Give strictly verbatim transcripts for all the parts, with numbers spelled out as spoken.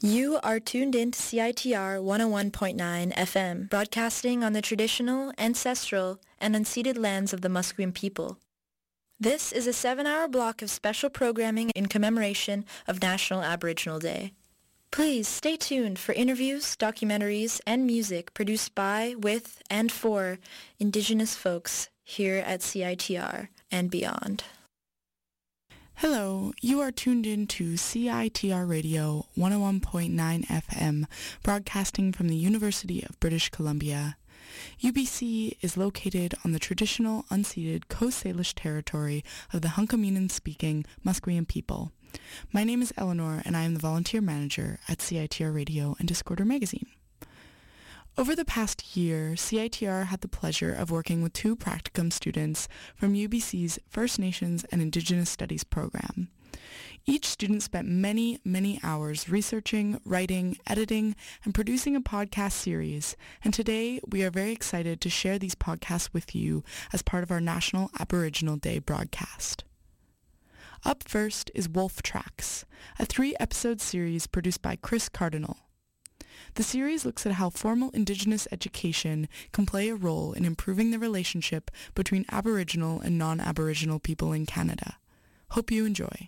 You are tuned in to C I T R one oh one point nine F M, broadcasting on the traditional, ancestral, and unceded lands of the Musqueam people. This is a seven-hour block of special programming in commemoration of National Aboriginal Day. Please stay tuned for interviews, documentaries, and music produced by, with, and for Indigenous folks here at C I T R and beyond. Hello, you are tuned in to C I T R Radio one oh one point nine F M, broadcasting from the University of British Columbia. U B C is located on the traditional unceded Coast Salish territory of the Hunkaminam-speaking Musqueam people. My name is Eleanor, and I am the volunteer manager at C I T R Radio and Discorder magazine. Over the past year, C I T R had the pleasure of working with two practicum students from U B C's First Nations and Indigenous Studies program. Each student spent many, many hours researching, writing, editing, and producing a podcast series, and today we are very excited to share these podcasts with you as part of our National Aboriginal Day broadcast. Up first is Wolf Tracks, a three-episode series produced by Chris Cardinal. The series looks at how formal Indigenous education can play a role in improving the relationship between Aboriginal and non-Aboriginal people in Canada. Hope you enjoy.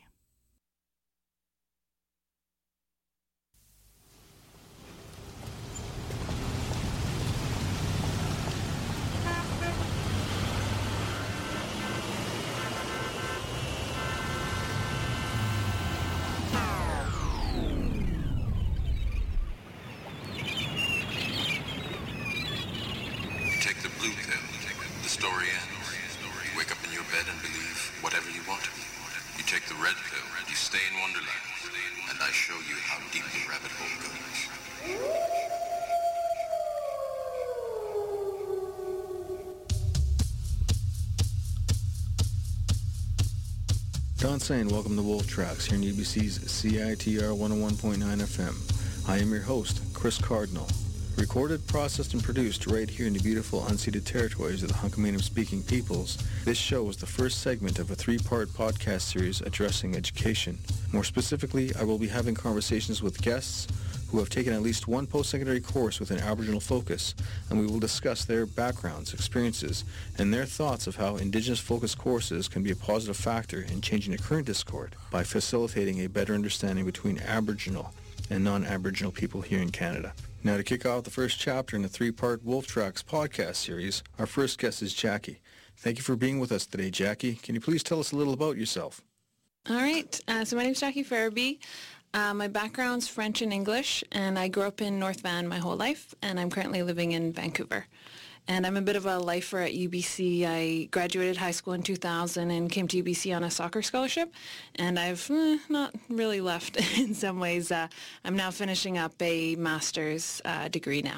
And welcome to Wolf Tracks here in U B C's C I T R one oh one point nine F M. I am your host, Chris Cardinal. Recorded, processed, and produced right here in the beautiful unceded territories of the Hunkaminam-speaking peoples, this show is the first segment of a three-part podcast series addressing education. More specifically, I will be having conversations with guests who have taken at least one post-secondary course with an Aboriginal focus, and we will discuss their backgrounds, experiences, and their thoughts of how Indigenous-focused courses can be a positive factor in changing the current discord by facilitating a better understanding between Aboriginal and non-Aboriginal people here in Canada. Now, to kick off the first chapter in the three-part Wolf Tracks podcast series, our first guest is Jackie. Thank you for being with us today, Jackie. Can you please tell us a little about yourself? All right. Uh, so my name is Jackie Farabee. Uh, my background's French and English, and I grew up in North Van my whole life, and I'm currently living in Vancouver. And I'm a bit of a lifer at U B C. I graduated high school in two thousand and came to U B C on a soccer scholarship, and I've eh, not really left in some ways. Uh, I'm now finishing up a master's uh, degree now.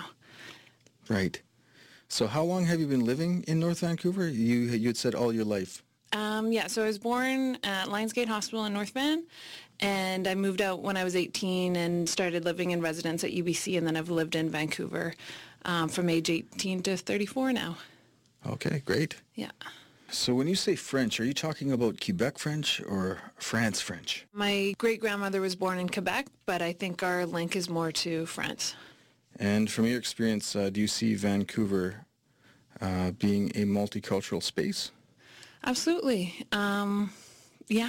Right. So how long have you been living in North Vancouver? You you had said all your life. Um, yeah, so I was born at Lionsgate Hospital in North Van, and I moved out when I was eighteen and started living in residence at U B C, and then I've lived in Vancouver um, from age eighteen to thirty-four now. Okay, great. Yeah. So when you say French, are you talking about Quebec French or France French? My great-grandmother was born in Quebec, but I think our link is more to France. And from your experience, uh, do you see Vancouver uh, being a multicultural space? Absolutely. Um, yeah,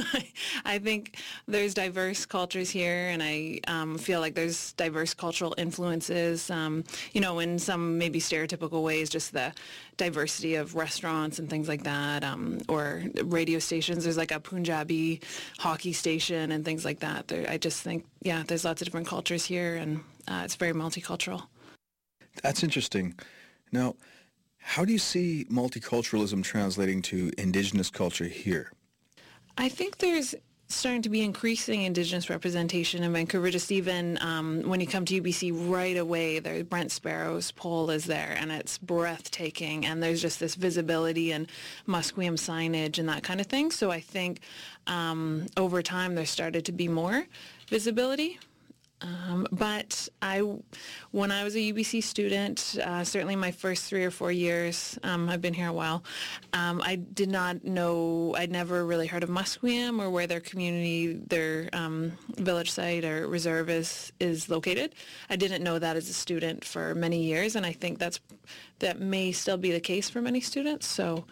I think there's diverse cultures here, and I um, feel like there's diverse cultural influences, um, you know, in some maybe stereotypical ways, just the diversity of restaurants and things like that, um, or radio stations. There's like a Punjabi hockey station and things like that. There, I just think, yeah, there's lots of different cultures here, and uh, it's very multicultural. That's interesting. Now, how do you see multiculturalism translating to Indigenous culture here? I think there's starting to be increasing Indigenous representation in Vancouver. Just even um, when you come to U B C right away, there Brent Sparrow's pole is there, and it's breathtaking. And there's just this visibility and Musqueam signage and that kind of thing. So I think um, over time there started to be more visibility. Um, but I, when I was a U B C student, uh, certainly my first three or four years, um, I've been here a while, um, I did not know, I'd never really heard of Musqueam or where their community, their um, village site or reserve is, is located. I didn't know that as a student for many years, and I think that's that may still be the case for many students, so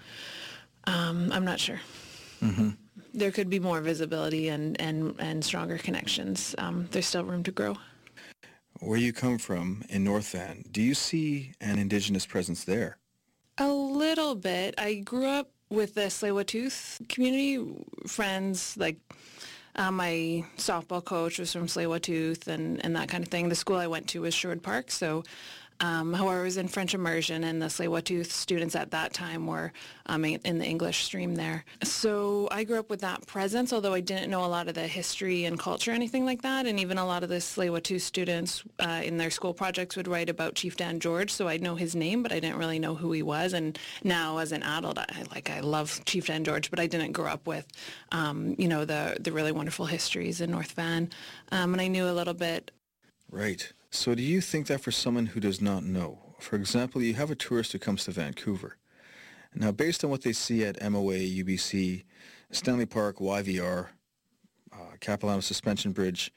um, I'm not sure. Mm-hmm. There could be more visibility and, and, and stronger connections. Um, there's still room to grow. Where you come from in North Van, do you see an Indigenous presence there? A little bit. I grew up with the Tsleil-Waututh community, friends, like uh, my softball coach was from Tsleil-Waututh and, and that kind of thing. The school I went to was Sherwood Park, so Um, however, I was in French immersion, and the Tsleil-Waututh students at that time were um, in the English stream there. So I grew up with that presence, although I didn't know a lot of the history and culture or anything like that. And even a lot of the Tsleil-Waututh students uh, in their school projects would write about Chief Dan George, so I'd know his name, but I didn't really know who he was. And now, as an adult, I like I love Chief Dan George, but I didn't grow up with, um, you know, the the really wonderful histories in North Van. Um, and I knew a little bit. Right. So do you think that for someone who does not know, for example, you have a tourist who comes to Vancouver. Now, based on what they see at M O A, U B C, Stanley Park, Y V R, uh, Capilano Suspension Bridge,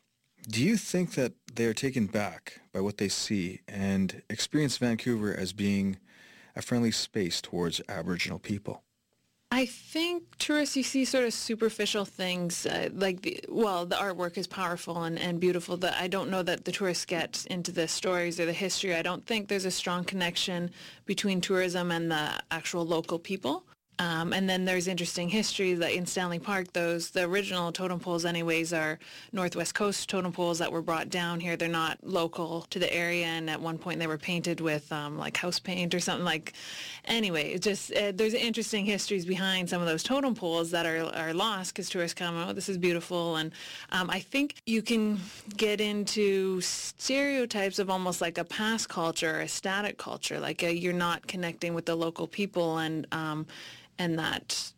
do you think that they are taken back by what they see and experience Vancouver as being a friendly space towards Aboriginal people? I think tourists, you see sort of superficial things, uh, like, the, well, the artwork is powerful and, and beautiful. The, I don't know that the tourists get into the stories or the history. I don't think there's a strong connection between tourism and the actual local people. Um, and then there's interesting history that in Stanley Park, those the original totem poles anyways are Northwest Coast totem poles that were brought down here. They're not local to the area, and at one point they were painted with um, like house paint or something like. Anyway, it just uh, there's interesting histories behind some of those totem poles that are are lost because tourists come, oh, this is beautiful, and um, I think you can get into stereotypes of almost like a past culture, a static culture, like a, you're not connecting with the local people and. Um, and that,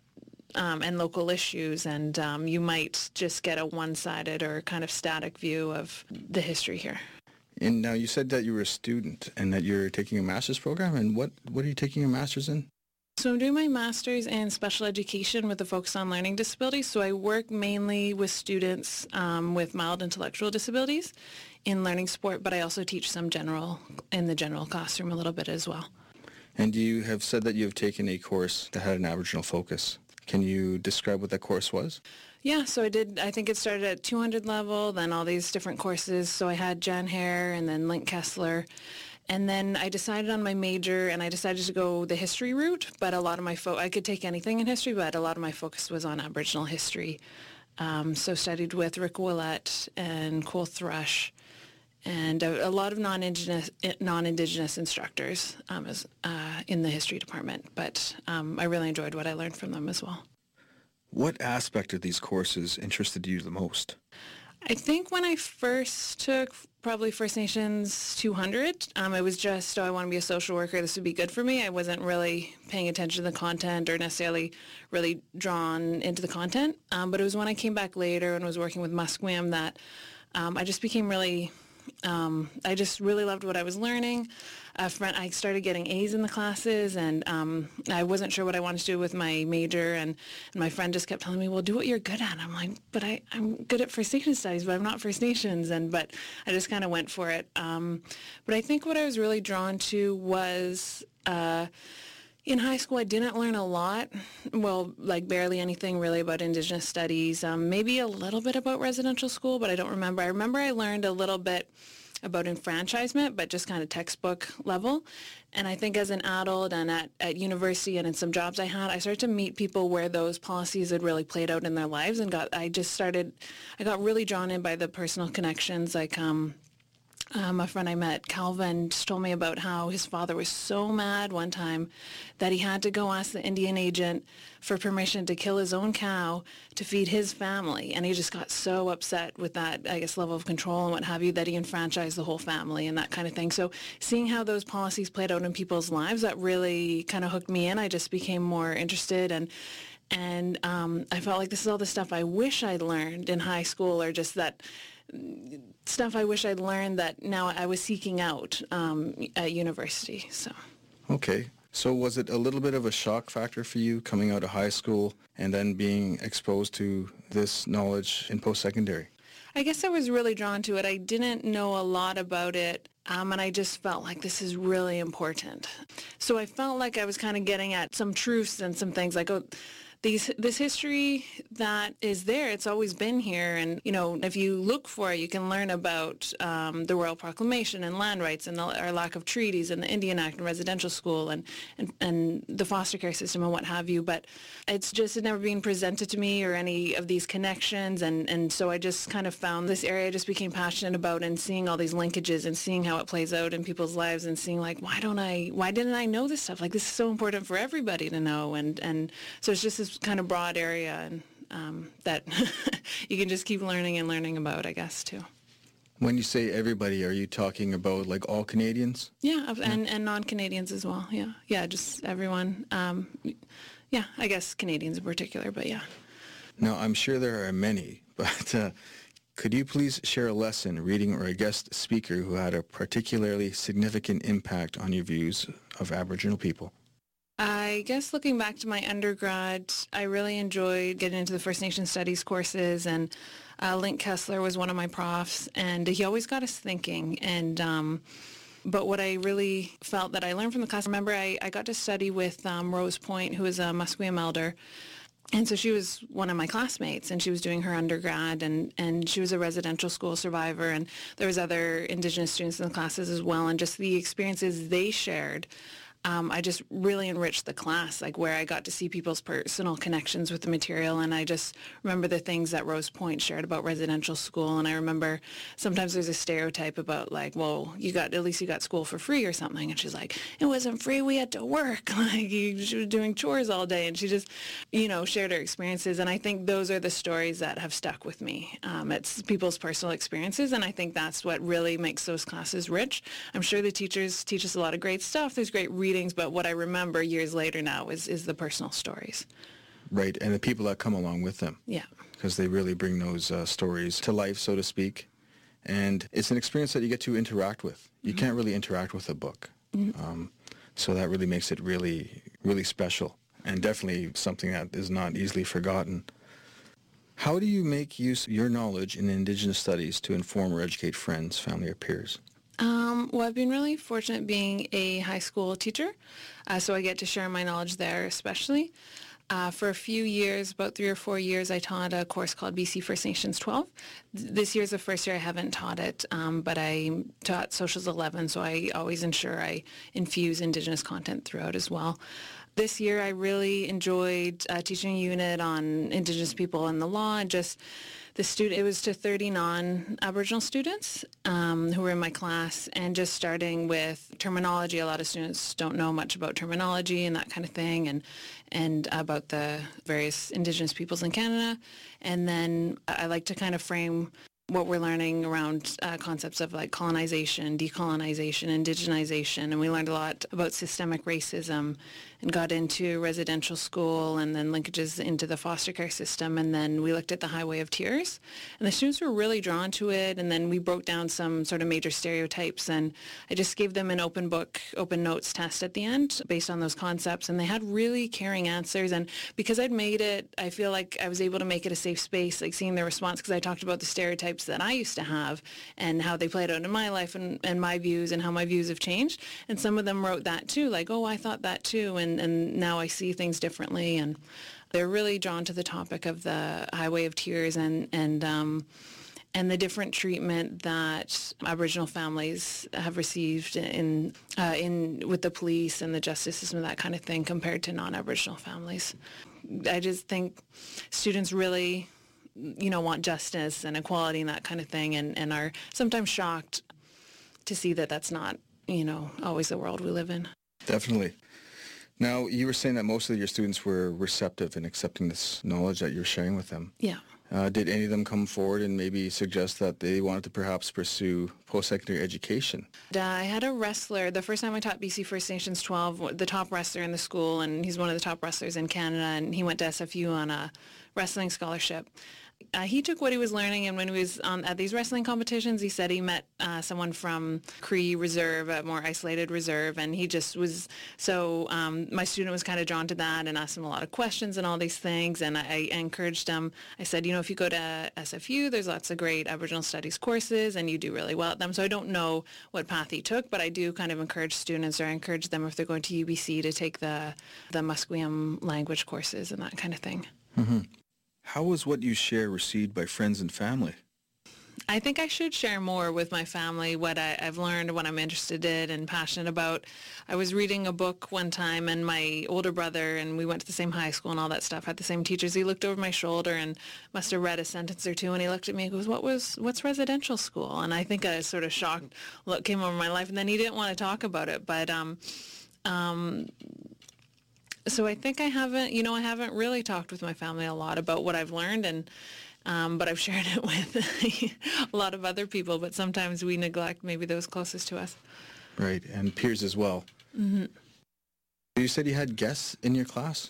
um, and local issues, and um, you might just get a one-sided or kind of static view of the history here. And now you said that you were a student and that you're taking a master's program, and what, what are you taking a master's in? So I'm doing my master's in special education with a focus on learning disabilities, so I work mainly with students um, with mild intellectual disabilities in learning support, but I also teach some general, in the general classroom a little bit as well. And you have said that you have taken a course that had an Aboriginal focus. Can you describe what that course was? Yeah, so I did, I think it started at two hundred level, then all these different courses. So I had Jan Hare and then Link Kessler. And then I decided on my major, and I decided to go the history route. But a lot of my, fo- I could take anything in history, but a lot of my focus was on Aboriginal history. Um, so studied with Rick Willett and Cole Thrush, and a, a lot of non-indigenous non-indigenous instructors um, as, uh, in the history department. But um, I really enjoyed what I learned from them as well. What aspect of these courses interested you the most? I think when I first took probably First Nations two hundred, um, it was just, oh, I want to be a social worker. This would be good for me. I wasn't really paying attention to the content or necessarily really drawn into the content. Um, but it was when I came back later and was working with Musqueam that um, I just became really... Um, I just really loved what I was learning. A friend, I started getting A's in the classes, and um, I wasn't sure what I wanted to do with my major, and, and my friend just kept telling me, well, do what you're good at. And I'm like, but I, I'm good at First Nations studies, but I'm not First Nations. And but I just kind of went for it. Um, but I think what I was really drawn to was... Uh, In high school, I didn't learn a lot, well, like barely anything really about Indigenous studies, um, maybe a little bit about residential school, but I don't remember. I remember I learned a little bit about enfranchisement, but just kind of textbook level. And I think as an adult and at, at university and in some jobs I had, I started to meet people where those policies had really played out in their lives, and got I just started, I got really drawn in by the personal connections, like... Um, Um, a friend I met, Calvin, just told me about how his father was so mad one time that he had to go ask the Indian agent for permission to kill his own cow to feed his family. And he just got so upset with that, I guess, level of control and what have you, that he enfranchised the whole family and that kind of thing. So seeing how those policies played out in people's lives, that really kind of hooked me in. I just became more interested, and And um, I felt like this is all the stuff I wish I'd learned in high school, or just that stuff I wish I'd learned that now I was seeking out um, at university. So. Okay. So was it a little bit of a shock factor for you coming out of high school and then being exposed to this knowledge in post-secondary? I guess I was really drawn to it. I didn't know a lot about it, um, and I just felt like this is really important. So I felt like I was kind of getting at some truths and some things like, oh, these, this history that is there, it's always been here. And, you know, if you look for it, you can learn about um, the Royal Proclamation and land rights and the, our lack of treaties and the Indian Act and residential school and, and, and the foster care system and what have you. But it's just had never been presented to me or any of these connections. And, and so I just kind of found this area I just became passionate about and seeing all these linkages and seeing how it plays out in people's lives and seeing like, why don't I, why didn't I know this stuff? Like, this is so important for everybody to know. And, and so it's just this kind of broad area and um, that you can just keep learning and learning about, I guess, too. When you say everybody, are you talking about like all Canadians? Yeah, and, and non-Canadians as well, yeah. Yeah, just everyone. Um, yeah, I guess Canadians in particular, but yeah. Now, I'm sure there are many, but uh, could you please share a lesson, reading, or a guest speaker who had a particularly significant impact on your views of Aboriginal people? I guess looking back to my undergrad, I really enjoyed getting into the First Nation Studies courses, and uh, Link Kessler was one of my profs, and he always got us thinking. And um, but what I really felt that I learned from the class, remember I, I got to study with um, Rose Point, who is a Musqueam elder. And so she was one of my classmates, and she was doing her undergrad, and, and she was a residential school survivor, and there was other Indigenous students in the classes as well, and just the experiences they shared. Um, I just really enriched the class, like where I got to see people's personal connections with the material. And I just remember the things that Rose Point shared about residential school. And I remember sometimes there's a stereotype about like, well, you got, at least you got school for free or something. And she's like, it wasn't free. We had to work. Like you, she was doing chores all day. And she just, you know, shared her experiences. And I think those are the stories that have stuck with me. Um, it's people's personal experiences. And I think that's what really makes those classes rich. I'm sure the teachers teach us a lot of great stuff. There's great reading. But what I remember years later now is, is the personal stories. Right, and the people that come along with them. Yeah. Because they really bring those uh, stories to life, so to speak. And it's an experience that you get to interact with. You mm-hmm. can't really interact with a book. Mm-hmm. Um, so that really makes it really, really special, and definitely something that is not easily forgotten. How do you make use of your knowledge in Indigenous studies to inform or educate friends, family, or peers? Um, well, I've been really fortunate being a high school teacher, uh, so I get to share my knowledge there especially. Uh, for a few years, about three or four years, I taught a course called B C First Nations twelve. This year's the first year I haven't taught it, um, but I taught Socials eleven, so I always ensure I infuse Indigenous content throughout as well. This year I really enjoyed uh, teaching a unit on Indigenous people and the law, and just the student, it was to thirty non-Aboriginal students um, who were in my class, and just starting with terminology. A lot of students don't know much about terminology and that kind of thing, and and about the various Indigenous peoples in Canada. And then I like to kind of frame what we're learning around uh, concepts of like colonization, decolonization, indigenization, and we learned a lot about systemic racism and got into residential school and then linkages into the foster care system, and then we looked at the Highway of Tears, and the students were really drawn to it, and then we broke down some sort of major stereotypes, and I just gave them an open book, open notes test at the end based on those concepts, and they had really caring answers, and because I'd made it, I feel like I was able to make it a safe space, like seeing their response, because I talked about the stereotypes that I used to have and how they played out in my life and, and my views and how my views have changed. And some of them wrote that too, like, oh, I thought that too, and, and now I see things differently. And they're really drawn to the topic of the Highway of Tears and, and, um, and the different treatment that Aboriginal families have received in, uh, in with the police and the justice system, that kind of thing, compared to non-Aboriginal families. I just think students really, you know, want justice and equality and that kind of thing, and, and are sometimes shocked to see that that's not, you know, always the world we live in. Definitely. Now, you were saying that most of your students were receptive in accepting this knowledge that you're sharing with them. Yeah. Uh, did any of them come forward and maybe suggest that they wanted to perhaps pursue post-secondary education? I had a wrestler, the first time I taught B C First Nations twelve, the top wrestler in the school, and he's one of the top wrestlers in Canada, and he went to S F U on a wrestling scholarship. uh, he took what he was learning, and when he was um, at these wrestling competitions, he said he met uh, someone from Cree Reserve, a more isolated reserve, and he just was, so um, my student was kind of drawn to that and asked him a lot of questions and all these things, and I, I encouraged him. I said, you know, if you go to S F U, there's lots of great Aboriginal Studies courses, and you do really well at them. So I don't know what path he took, but I do kind of encourage students, or I encourage them if they're going to U B C to take the, the Musqueam language courses and that kind of thing. Mm-hmm. How was what you share received by friends and family? I think I should share more with my family what I, I've learned, what I'm interested in and passionate about. I was reading a book one time, and my older brother, and we went to the same high school and all that stuff, had the same teachers. He looked over my shoulder and must have read a sentence or two, and he looked at me and goes, what was, what's residential school? And I think a sort of shocked look came over my life, and then he didn't want to talk about it. But um, um, so I think I haven't, you know, I haven't really talked with my family a lot about what I've learned, and Um, but I've shared it with a lot of other people, but sometimes we neglect maybe those closest to us. Right, and peers as well. Mm-hmm. You said you had guests in your class?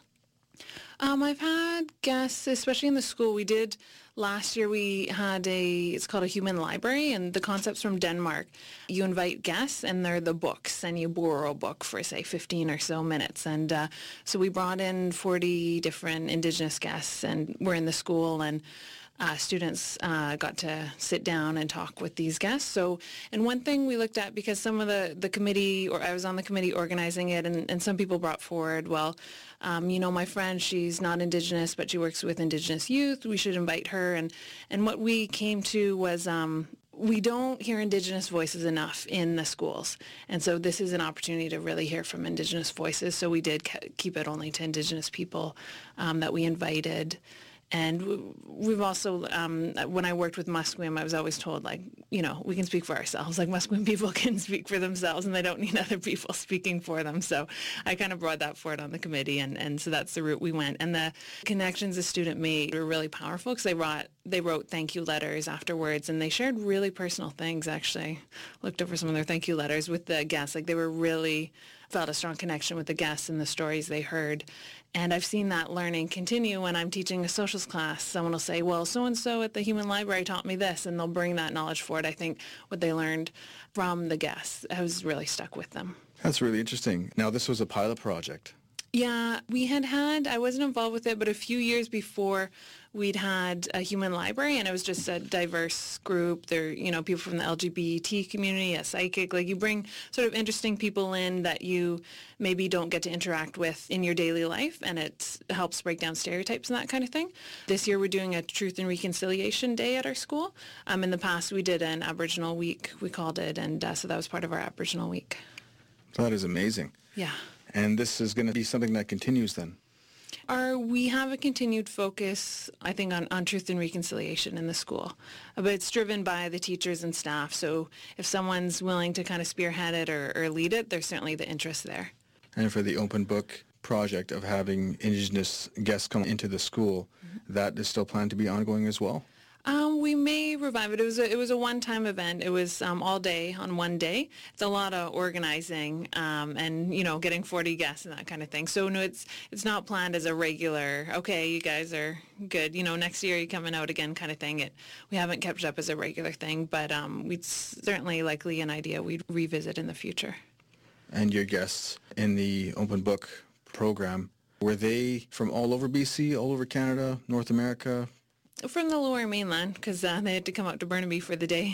Um, I've had guests, especially in the school. We did, last year we had a, it's called a human library, and the concept's from Denmark. You invite guests, and they're the books, and you borrow a book for, say, fifteen or so minutes. And uh, so we brought in forty different Indigenous guests, and we're in the school, and Uh, students uh, got to sit down and talk with these guests. So, and one thing we looked at, because some of the, the committee, or I was on the committee organizing it, and, and some people brought forward, well, um, you know, my friend, she's not Indigenous, but she works with Indigenous youth. We should invite her. And, and what we came to was um, we don't hear Indigenous voices enough in the schools. And so this is an opportunity to really hear from Indigenous voices. So we did ke- keep it only to Indigenous people um, that we invited. And we've also, um, when I worked with Musqueam, I was always told, like, you know, we can speak for ourselves. Like, Musqueam people can speak for themselves, and they don't need other people speaking for them. So I kind of brought that forward on the committee, and, and so that's the route we went. And the connections the student made were really powerful, because they wrote, they wrote thank you letters afterwards, and they shared really personal things, actually. Looked over some of their thank you letters with the guests. Like, they were really felt a strong connection with the guests and the stories they heard. And I've seen that learning continue when I'm teaching a socials class. Someone will say, well, so-and-so at the Human Library taught me this, and they'll bring that knowledge forward. I think what they learned from the guests has really stuck with them. That's really interesting. Now, this was a pilot project. Yeah, we had had, I wasn't involved with it, but a few years before we'd had a human library, and it was just a diverse group. There, you know, people from the L G B T community, a psychic, like you bring sort of interesting people in that you maybe don't get to interact with in your daily life, and it helps break down stereotypes and that kind of thing. This year we're doing a Truth and Reconciliation Day at our school. Um, in the past we did an Aboriginal Week, we called it, and uh, so that was part of our Aboriginal Week. That is amazing. Yeah. And this is going to be something that continues then? Our, we have a continued focus, I think, on, on truth and reconciliation in the school. But it's driven by the teachers and staff. So if someone's willing to kind of spearhead it or, or lead it, there's certainly the interest there. And for the open book project of having Indigenous guests come into the school, mm-hmm. that is still planned to be ongoing as well? Um, we may revive it. It was a, it was a one-time event. It was um, all day on one day. It's a lot of organizing um, and, you know, getting forty guests and that kind of thing. So no, it's it's not planned as a regular, okay, you guys are good, you know, next year you're coming out again kind of thing. It we haven't kept it up as a regular thing, but um, we'd certainly likely an idea we'd revisit in the future. And your guests in the open book program, were they from all over B C, all over Canada, North America? From the Lower Mainland, because uh, they had to come out to Burnaby for the day.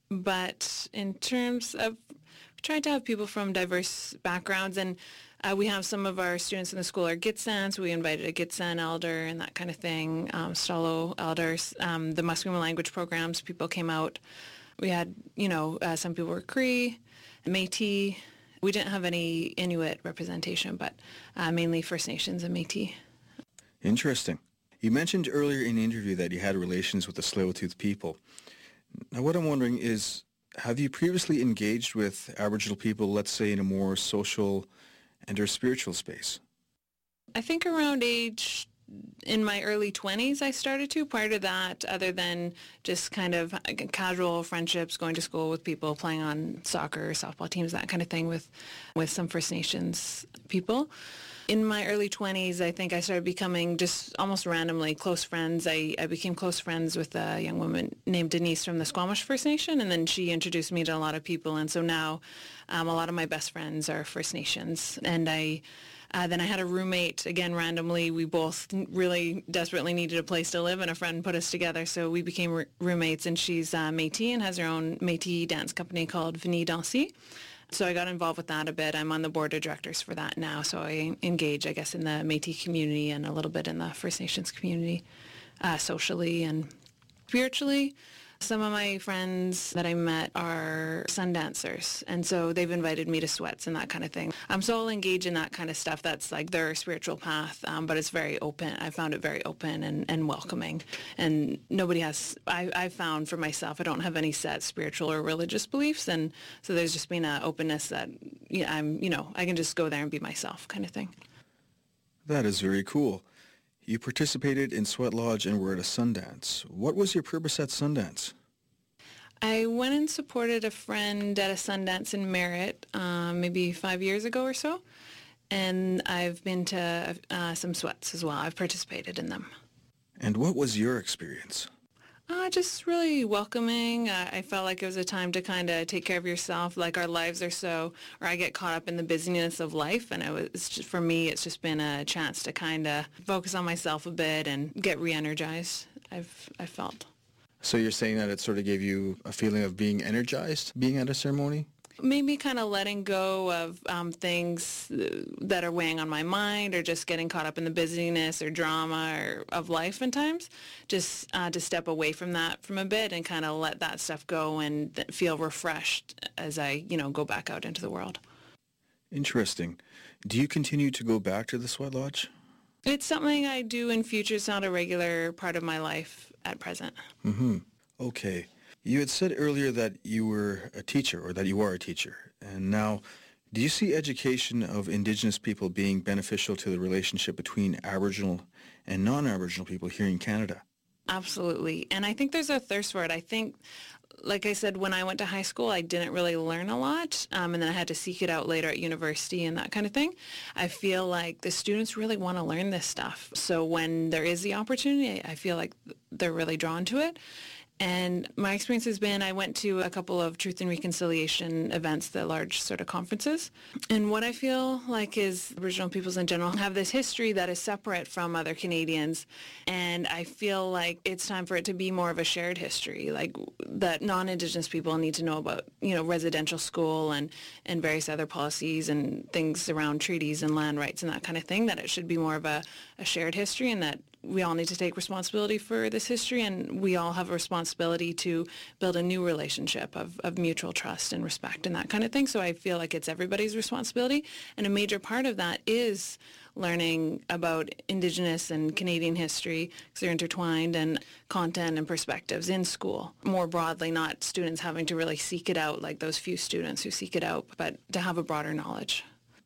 But in terms of, we tried to have people from diverse backgrounds, and uh, we have some of our students in the school are Gitsan, so we invited a Gitsan elder and that kind of thing, um, Stalo elders, um, the Musqueam language programs, people came out. We had, you know, uh, some people were Cree, Métis. We didn't have any Inuit representation, but uh, mainly First Nations and Métis. Interesting. You mentioned earlier in the interview that you had relations with the Tsleil-Waututh people. Now, what I'm wondering is, have you previously engaged with Aboriginal people, let's say, in a more social and or spiritual space? I think around age, in my early twenties, I started to. Prior to that, other than just kind of casual friendships, going to school with people, playing on soccer, softball teams, that kind of thing with, with some First Nations people. In my early twenties, I think I started becoming just almost randomly close friends. I, I became close friends with a young woman named Denise from the Squamish First Nation, and then she introduced me to a lot of people. And so now um, a lot of my best friends are First Nations. And I uh, then I had a roommate, again, randomly. We both really desperately needed a place to live, and a friend put us together. So we became r- roommates, and she's uh, Métis and has her own Métis dance company called Veni Danser. So I got involved with that a bit. I'm on the board of directors for that now. So I engage, I guess, in the Métis community and a little bit in the First Nations community, uh, socially and spiritually. Some of my friends that I met are sun dancers, and so they've invited me to sweats and that kind of thing. Um, so I'll engage in that kind of stuff. That's like their spiritual path, um, but it's very open. I found it very open and, and welcoming, and nobody has, I, I found for myself, I don't have any set spiritual or religious beliefs, and so there's just been an openness that yeah, I'm, you know, I can just go there and be myself kind of thing. That is very cool. You participated in Sweat Lodge and were at a Sundance. What was your purpose at Sundance? I went and supported a friend at a Sundance in Merritt um, maybe five years ago or so, and I've been to uh, some sweats as well. I've participated in them. And what was your experience? Uh, just really welcoming. Uh, I felt like it was a time to kind of take care of yourself. Like our lives are so, or I get caught up in the busyness of life, and it was it's just, for me, it's just been a chance to kind of focus on myself a bit and get re-energized. I've I felt. So you're saying that it sort of gave you a feeling of being energized, being at a ceremony? Maybe kind of letting go of um, things that are weighing on my mind, or just getting caught up in the busyness or drama or of life in times. Just uh, to step away from that from a bit and kind of let that stuff go and th- feel refreshed as I, you know, go back out into the world. Interesting. Do you continue to go back to the Sweat Lodge? It's something I do in future. It's not a regular part of my life at present. Mm-hmm. Okay. You had said earlier that you were a teacher, or that you are a teacher. And now, do you see education of Indigenous people being beneficial to the relationship between Aboriginal and non-Aboriginal people here in Canada? Absolutely. And I think there's a thirst for it. I think, like I said, when I went to high school, I didn't really learn a lot. Um, and then I had to seek it out later at university and that kind of thing. I feel like the students really want to learn this stuff. So when there is the opportunity, I feel like they're really drawn to it. And my experience has been, I went to a couple of Truth and Reconciliation events, the large sort of conferences. And what I feel like is Aboriginal peoples in general have this history that is separate from other Canadians. And I feel like it's time for it to be more of a shared history, like that non-Indigenous people need to know about, you know, residential school and, and various other policies and things around treaties and land rights and that kind of thing, that it should be more of a, a shared history, and that we all need to take responsibility for this history, and we all have a responsibility to build a new relationship of, of mutual trust and respect and that kind of thing. So I feel like it's everybody's responsibility, and a major part of that is learning about Indigenous and Canadian history, because they're intertwined, and content and perspectives in school. More broadly, not students having to really seek it out like those few students who seek it out, but to have a broader knowledge.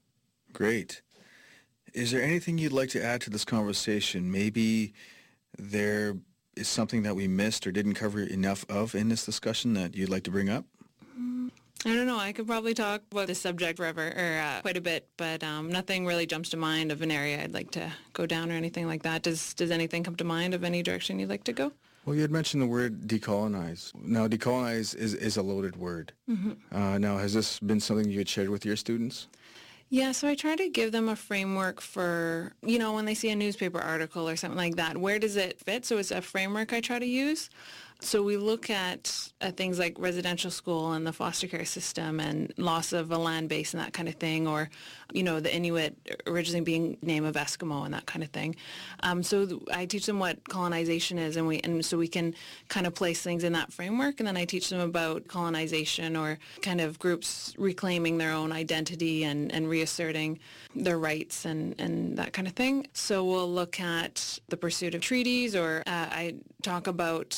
Great. Is there anything you'd like to add to this conversation? Maybe there is something that we missed or didn't cover enough of in this discussion that you'd like to bring up? I don't know. I could probably talk about this subject forever, or uh, quite a bit, but um, nothing really jumps to mind of an area I'd like to go down or anything like that. Does Does anything come to mind of any direction you'd like to go? Well, you had mentioned the word decolonize. Now, decolonize is, is a loaded word. Mm-hmm. Uh, now, has this been something you had shared with your students? Yeah, so I try to give them a framework for, you know, when they see a newspaper article or something like that, where does it fit? So it's a framework I try to use. So we look at uh, things like residential school and the foster care system and loss of a land base and that kind of thing, or, you know, the Inuit originally being name of Eskimo and that kind of thing. Um, so th- I teach them what colonization is, and we and so we can kind of place things in that framework, and then I teach them about colonization, or kind of groups reclaiming their own identity and, and reasserting their rights and, and that kind of thing. So we'll look at the pursuit of treaties, or uh, I talk about uh, the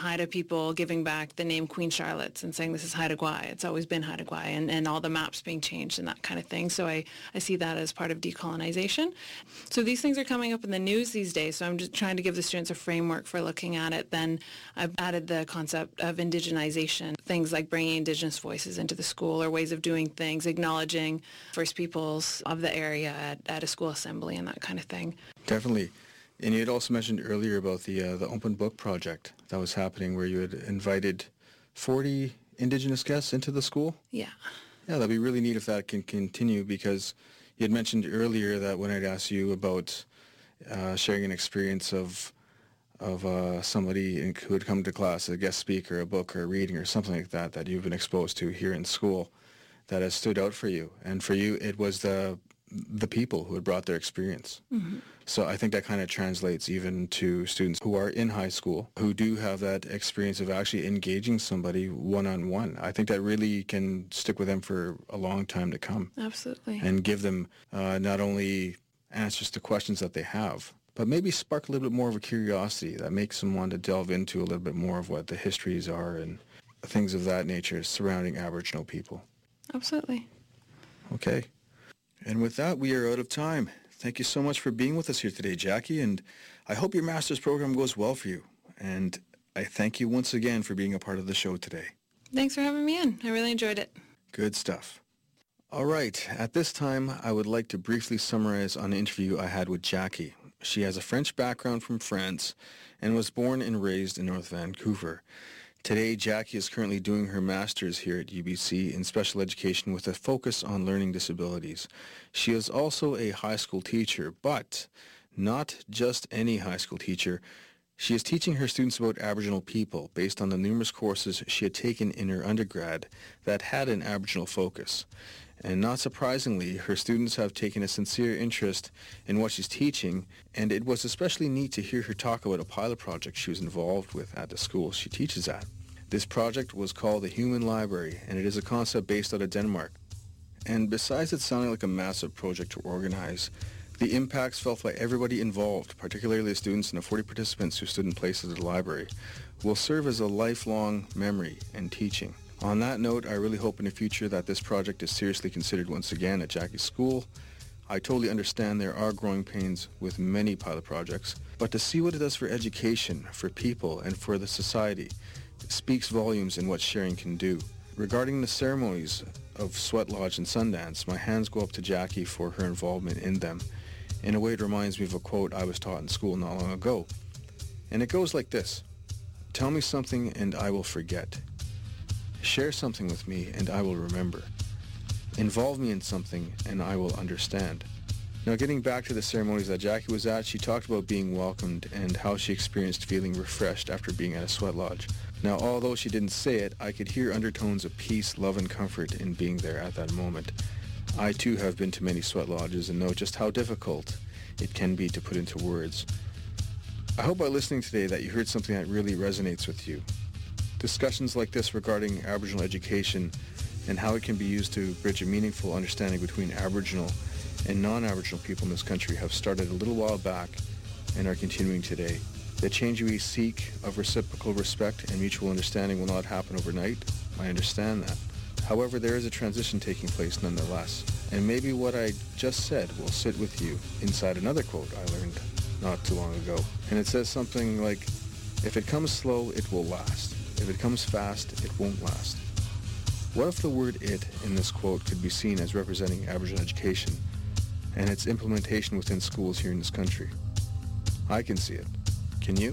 Haida people giving back the name Queen Charlotte's and saying this is Haida Gwaii. It's always been Haida Gwaii, and, and all the maps being changed and that kind of thing. So I, I see that as part of decolonization. So these things are coming up in the news these days. So I'm just trying to give the students a framework for looking at it. Then I've added the concept of indigenization, things like bringing Indigenous voices into the school or ways of doing things, acknowledging First Peoples of the area at, at a school assembly and that kind of thing. Definitely. And you had also mentioned earlier about the uh, the Open Book Project that was happening, where you had invited forty Indigenous guests into the school. Yeah. Yeah, that'd be really neat if that can continue, because you had mentioned earlier that when I'd asked you about uh, sharing an experience of of uh, somebody in, who had come to class, a guest speaker, a book or a reading or something like that, that you've been exposed to here in school that has stood out for you. And for you, it was the the people who had brought their experience. Mm-hmm. So I think that kind of translates even to students who are in high school, who do have that experience of actually engaging somebody one-on-one. I think that really can stick with them for a long time to come. Absolutely. And give them uh, not only answers to questions that they have, but maybe spark a little bit more of a curiosity that makes them want to delve into a little bit more of what the histories are and things of that nature surrounding Aboriginal people. Absolutely. Okay. And with that, we are out of time. Thank you so much for being with us here today, Jackie, and I hope your master's program goes well for you. And I thank you once again for being a part of the show today. Thanks for having me in. I really enjoyed it. Good stuff. All right. At this time, I would like to briefly summarize an interview I had with Jackie. She has a French background from France and was born and raised in North Vancouver. Today, Jackie is currently doing her master's here at U B C in special education with a focus on learning disabilities. She is also a high school teacher, but not just any high school teacher. She is teaching her students about Aboriginal people based on the numerous courses she had taken in her undergrad that had an Aboriginal focus. And not surprisingly, her students have taken a sincere interest in what she's teaching, and it was especially neat to hear her talk about a pilot project she was involved with at the school she teaches at. This project was called the Human Library, and it is a concept based out of Denmark. And besides it sounding like a massive project to organize, the impacts felt by everybody involved, particularly the students and the forty participants who stood in place at the library, will serve as a lifelong memory and teaching. On that note, I really hope in the future that this project is seriously considered once again at Jackie's school. I totally understand there are growing pains with many pilot projects, but to see what it does for education, for people, and for the society speaks volumes in what sharing can do. Regarding the ceremonies of Sweat Lodge and Sundance, my hands go up to Jackie for her involvement in them. In a way, it reminds me of a quote I was taught in school not long ago. And it goes like this: "Tell me something and I will forget. Share something with me and I will remember. Involve me in something and I will understand." Now, getting back to the ceremonies that Jackie was at, she talked about being welcomed and how she experienced feeling refreshed after being at a sweat lodge. Now, although she didn't say it, I could hear undertones of peace, love, and comfort in being there at that moment. I too have been to many sweat lodges and know just how difficult it can be to put into words. I hope by listening today that you heard something that really resonates with you. Discussions like this regarding Aboriginal education and how it can be used to bridge a meaningful understanding between Aboriginal and non-Aboriginal people in this country have started a little while back and are continuing today. The change we seek of reciprocal respect and mutual understanding will not happen overnight. I understand that. However, there is a transition taking place nonetheless, and maybe what I just said will sit with you inside another quote I learned not too long ago. And it says something like, "If it comes slow, it will last. If it comes fast, it won't last." What if the word "it" in this quote could be seen as representing Aboriginal education and its implementation within schools here in this country? I can see it. Can you?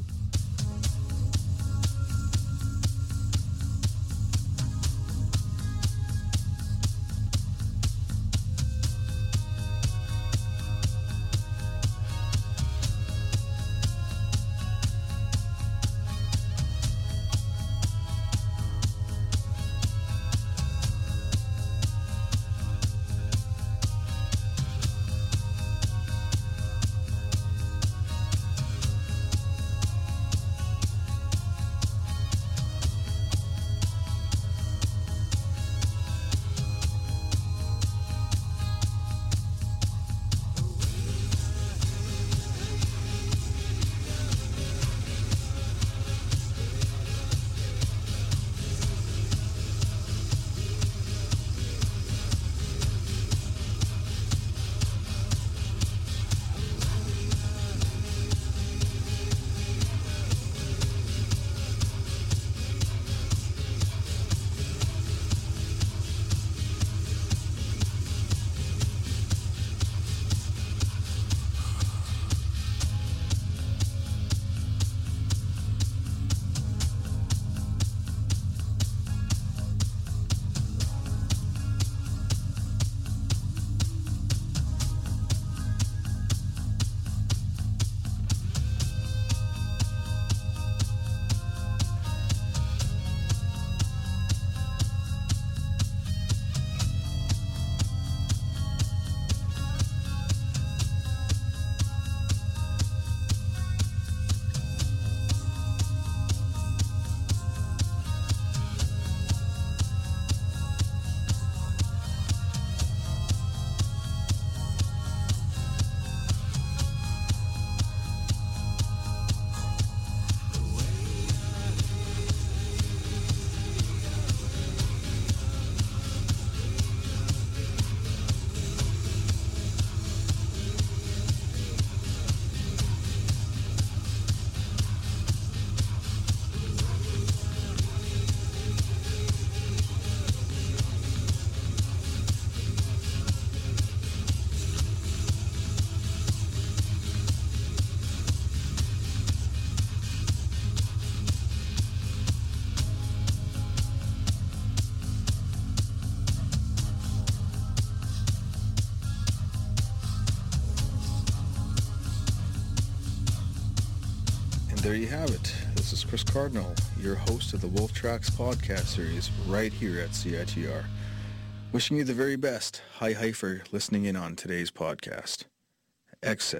there you have it. This is Chris Cardinal, your host of the Wolf Tracks podcast series right here at C I T R. Wishing you the very best. Hi, hi for listening in on today's podcast. Exe.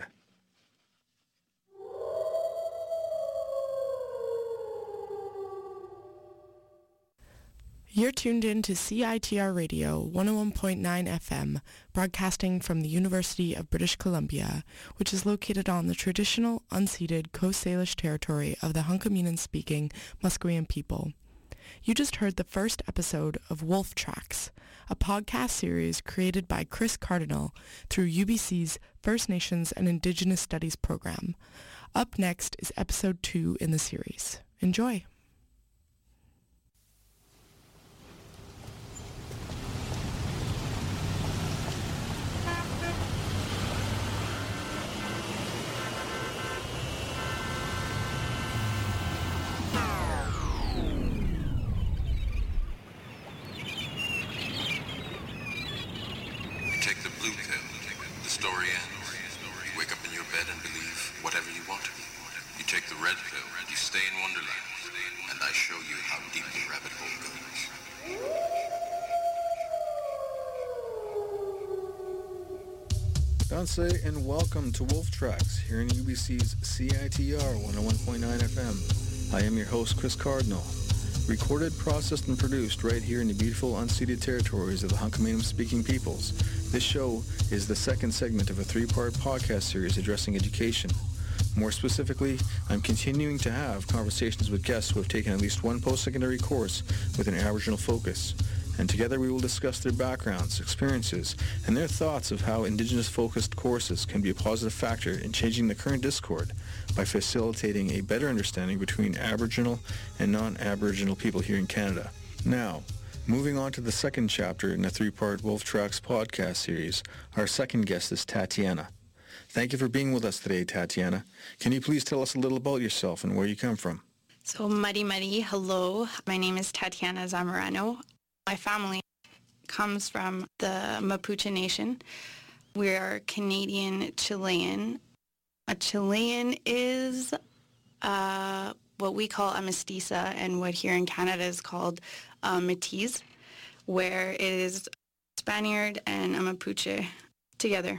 You're tuned in to C I T R Radio one oh one point nine F M, broadcasting from the University of British Columbia, which is located on the traditional, unceded Coast Salish territory of the Hunkaminam-speaking Musqueam people. You just heard the first episode of Wolf Tracks, a podcast series created by Chris Cardinal through U B C's First Nations and Indigenous Studies program. Up next is episode two in the series. Enjoy! Danse and welcome to Wolf Tracks here in U B C's C I T R one oh one point nine F M. I am your host, Chris Cardinal. Recorded, processed, and produced right here in the beautiful unceded territories of the Hunkaminam-speaking peoples. This show is the second segment of a three-part podcast series addressing education. More specifically, I'm continuing to have conversations with guests who have taken at least one post-secondary course with an Aboriginal focus. And together we will discuss their backgrounds, experiences, and their thoughts of how Indigenous-focused courses can be a positive factor in changing the current discord by facilitating a better understanding between Aboriginal and non-Aboriginal people here in Canada. Now, moving on to the second chapter in the three-part Wolf Tracks podcast series, our second guest is Tatiana. Thank you for being with us today, Tatiana. Can you please tell us a little about yourself and where you come from? So, Muddy Muddy, hello. My name is Tatiana Zamorano. My family comes from the Mapuche Nation. We are Canadian Chilean. A Chilean is uh, what we call a mestiza and what here in Canada is called a métis, where it is Spaniard and a Mapuche together.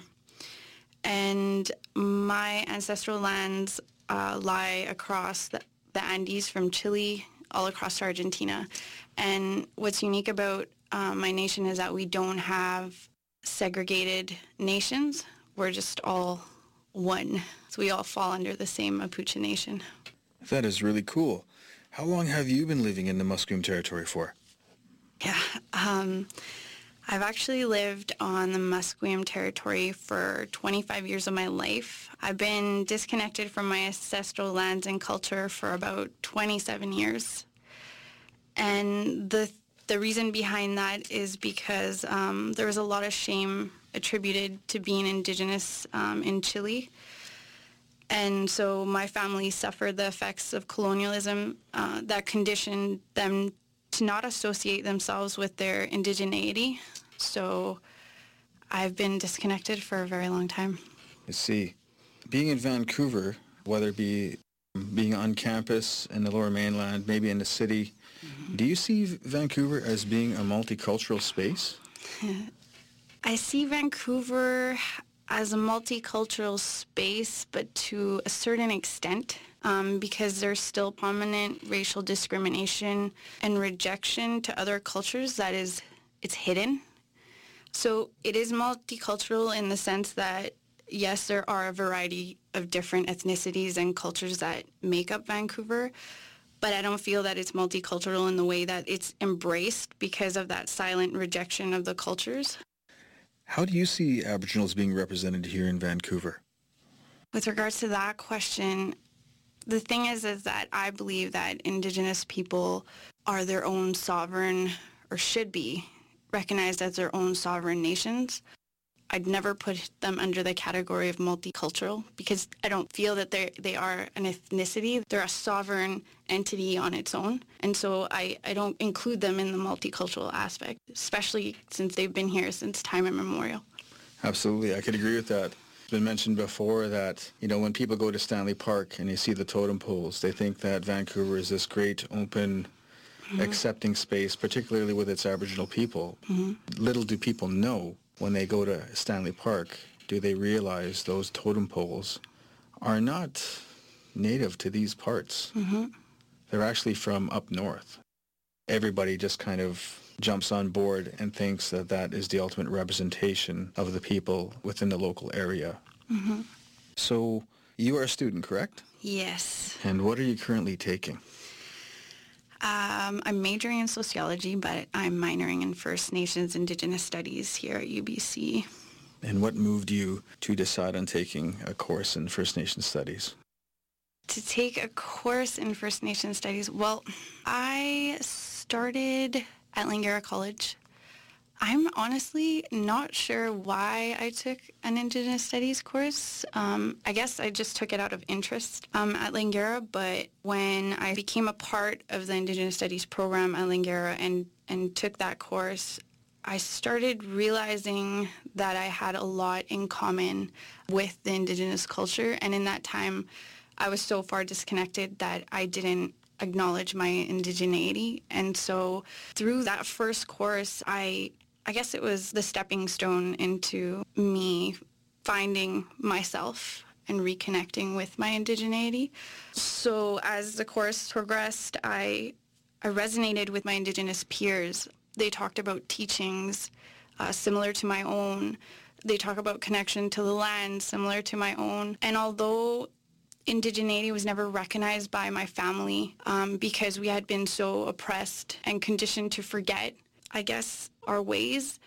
And my ancestral lands uh, lie across the, the Andes from Chile all across Argentina. And what's unique about uh, my nation is that we don't have segregated nations. We're just all one. So we all fall under the same Mapuche Nation. That is really cool. How long have you been living in the Musqueam territory for? Yeah, um, I've actually lived on the Musqueam territory for twenty-five years of my life. I've been disconnected from my ancestral lands and culture for about twenty-seven years. And the the reason behind that is because um, there was a lot of shame attributed to being Indigenous um, in Chile. And so my family suffered the effects of colonialism uh, that conditioned them to not associate themselves with their indigeneity. So I've been disconnected for a very long time. I see. Being in Vancouver, whether it be being on campus in the Lower Mainland, maybe in the city, mm-hmm. do you see Vancouver as being a multicultural space? I see Vancouver as a multicultural space, but to a certain extent, um, because there's still prominent racial discrimination and rejection to other cultures that is, it's hidden. So it is multicultural in the sense that, yes, there are a variety of different ethnicities and cultures that make up Vancouver, but I don't feel that it's multicultural in the way that it's embraced because of that silent rejection of the cultures. How do you see Aboriginals being represented here in Vancouver? With regards to that question, the thing is, is that I believe that Indigenous people are their own sovereign, or should be recognized as their own sovereign nations. I'd never put them under the category of multicultural because I don't feel that they they are an ethnicity. They're a sovereign entity on its own. And so I, I don't include them in the multicultural aspect, especially since they've been here since time immemorial. Absolutely. I could agree with that. It's been mentioned before that, you know, when people go to Stanley Park and you see the totem poles, they think that Vancouver is this great, open, mm-hmm. accepting space, particularly with its Aboriginal people. Mm-hmm. Little do people know when they go to Stanley Park, do they realize those totem poles are not native to these parts. Mm-hmm. They're actually from up north. Everybody just kind of jumps on board and thinks that that is the ultimate representation of the people within the local area. Mm-hmm. So you are a student, correct? Yes. And what are you currently taking? Um, I'm majoring in sociology, but I'm minoring in First Nations Indigenous Studies here at U B C. And what moved you to decide on taking a course in First Nations Studies? To take a course in First Nations Studies, well, I started at Langara College. I'm honestly not sure why I took an Indigenous Studies course. Um, I guess I just took it out of interest um, at Langara, but when I became a part of the Indigenous Studies program at Langara and, and took that course, I started realizing that I had a lot in common with the Indigenous culture, and in that time, I was so far disconnected that I didn't acknowledge my indigeneity. And so through that first course, I I guess it was the stepping stone into me finding myself and reconnecting with my indigeneity. So as the course progressed, I I resonated with my Indigenous peers. They talked about teachings uh, similar to my own. They talk about connection to the land similar to my own. And although indigeneity was never recognized by my family um, because we had been so oppressed and conditioned to forget, I guess, our ways.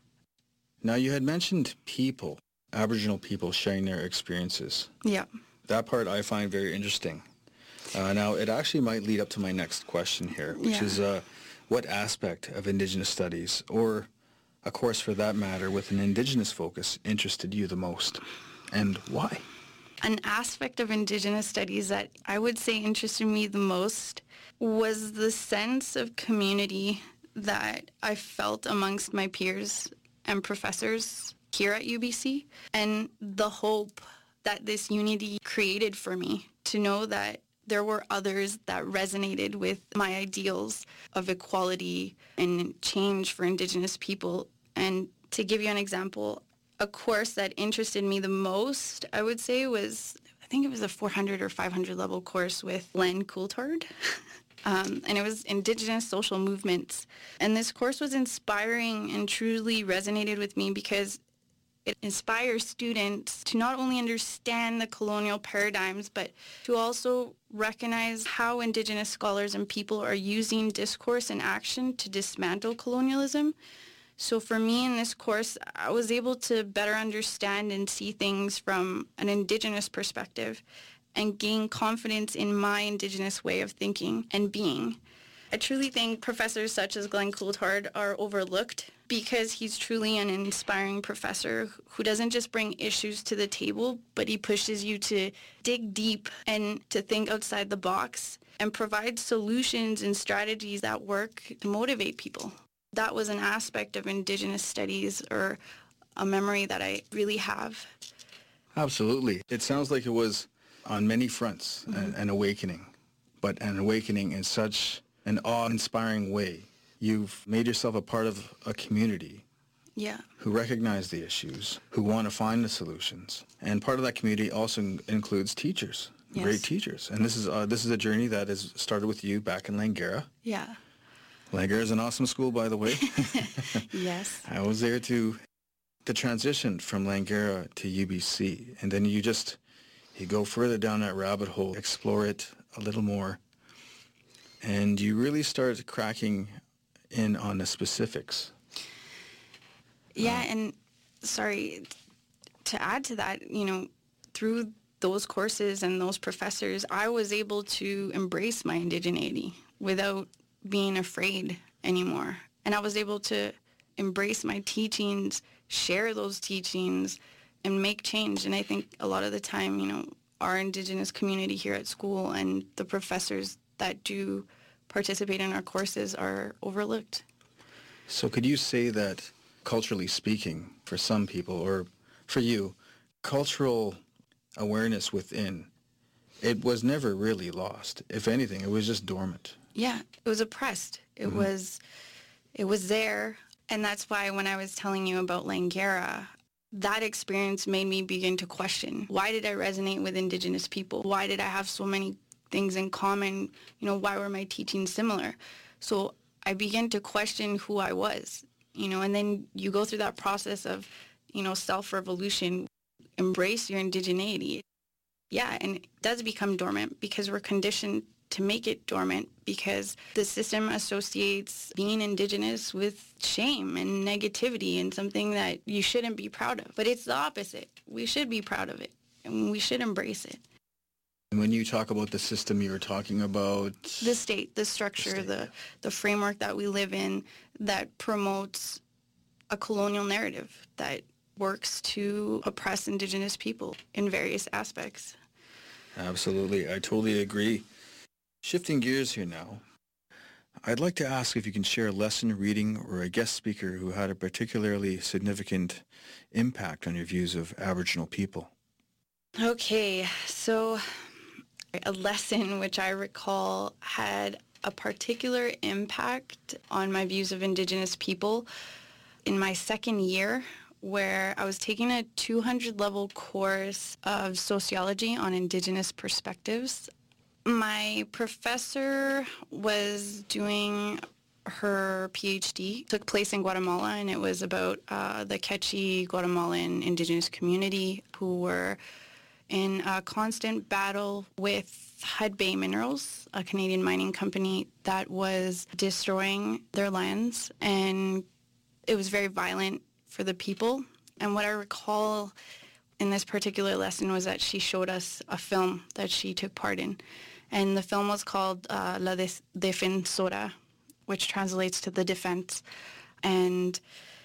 Now, you had mentioned people, Aboriginal people sharing their experiences. Yeah. That part I find very interesting. Uh, now, it actually might lead up to my next question here, which yeah. is uh, what aspect of Indigenous studies, or a course for that matter with an Indigenous focus, interested you the most, and why? An aspect of Indigenous studies that I would say interested me the most was the sense of community that I felt amongst my peers and professors here at U B C, and the hope that this unity created for me to know that there were others that resonated with my ideals of equality and change for Indigenous people. And to give you an example, a course that interested me the most, I would say, was, I think it was a four hundred or five hundred level course with Len Coulthard. um, and it was Indigenous Social Movements. And this course was inspiring and truly resonated with me because it inspires students to not only understand the colonial paradigms, but to also recognize how Indigenous scholars and people are using discourse and action to dismantle colonialism. So for me in this course, I was able to better understand and see things from an Indigenous perspective and gain confidence in my Indigenous way of thinking and being. I truly think professors such as Glenn Coulthard are overlooked because he's truly an inspiring professor who doesn't just bring issues to the table, but he pushes you to dig deep and to think outside the box and provide solutions and strategies that work to motivate people. That was an aspect of Indigenous studies, or a memory that I really have. Absolutely. It sounds like it was on many fronts mm-hmm. an, an awakening, but an awakening in such an awe-inspiring way. You've made yourself a part of a community yeah. who recognize the issues, who want to find the solutions. And part of that community also includes teachers, yes. great teachers. And this is uh, this is a journey that has started with you back in Langara. Yeah. Langara is an awesome school, by the way. Yes. I was there to the transition from Langara to U B C, and then you just you go further down that rabbit hole, explore it a little more, and you really start cracking in on the specifics. Yeah, uh, and sorry, to add to that, you know, through those courses and those professors, I was able to embrace my indigeneity without being afraid anymore. And I was able to embrace my teachings, share those teachings, and make change. And I think a lot of the time, you know, our Indigenous community here at school and the professors that do participate in our courses are overlooked. So could you say that, culturally speaking, for some people, or for you, cultural awareness within, it was never really lost. If anything, it was just dormant. Yeah, it was oppressed. It mm-hmm. was it was there. And that's why when I was telling you about Langara, that experience made me begin to question, why did I resonate with Indigenous people? Why did I have so many things in common? You know, why were my teachings similar? So I began to question who I was, you know, and then you go through that process of, you know, self-revolution, embrace your indigeneity. Yeah, and it does become dormant because we're conditioned to make it dormant because the system associates being Indigenous with shame and negativity and something that you shouldn't be proud of. But it's the opposite. We should be proud of it and we should embrace it. And when you talk about the system, you were talking about... The state, the structure, the, state, the, yeah. the framework that we live in that promotes a colonial narrative that works to oppress Indigenous people in various aspects. Absolutely. I totally agree. Shifting gears here now, I'd like to ask if you can share a lesson, reading, or a guest speaker who had a particularly significant impact on your views of Aboriginal people. Okay, so a lesson which I recall had a particular impact on my views of Indigenous people in my second year, where I was taking a two hundred level course of sociology on Indigenous perspectives. My professor was doing her PhD, took place in Guatemala, and it was about uh, the Quechua Guatemalan Indigenous community who were in a constant battle with Hudbay Minerals, a Canadian mining company that was destroying their lands, and it was very violent for the people. And what I recall in this particular lesson was that she showed us a film that she took part in. And the film was called uh, La Defensora, which translates to The Defense. And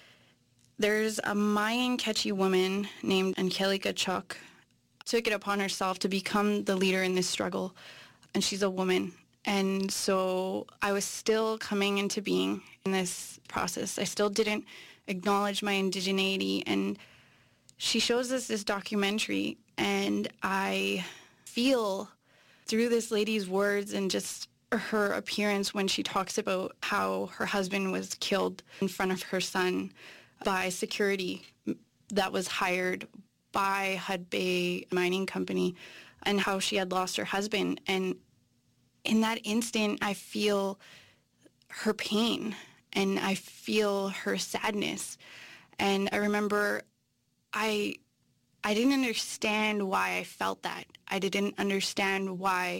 there's a Mayan Quechua woman named Angelica Chuck, took it upon herself to become the leader in this struggle. And she's a woman. And so I was still coming into being in this process. I still didn't acknowledge my indigeneity. And she shows us this documentary, and I feel through this lady's words and just her appearance when she talks about how her husband was killed in front of her son by security that was hired by Hudbay Mining Company, and how she had lost her husband. And in that instant, I feel her pain and I feel her sadness. And I remember I I didn't understand why I felt that. I didn't understand why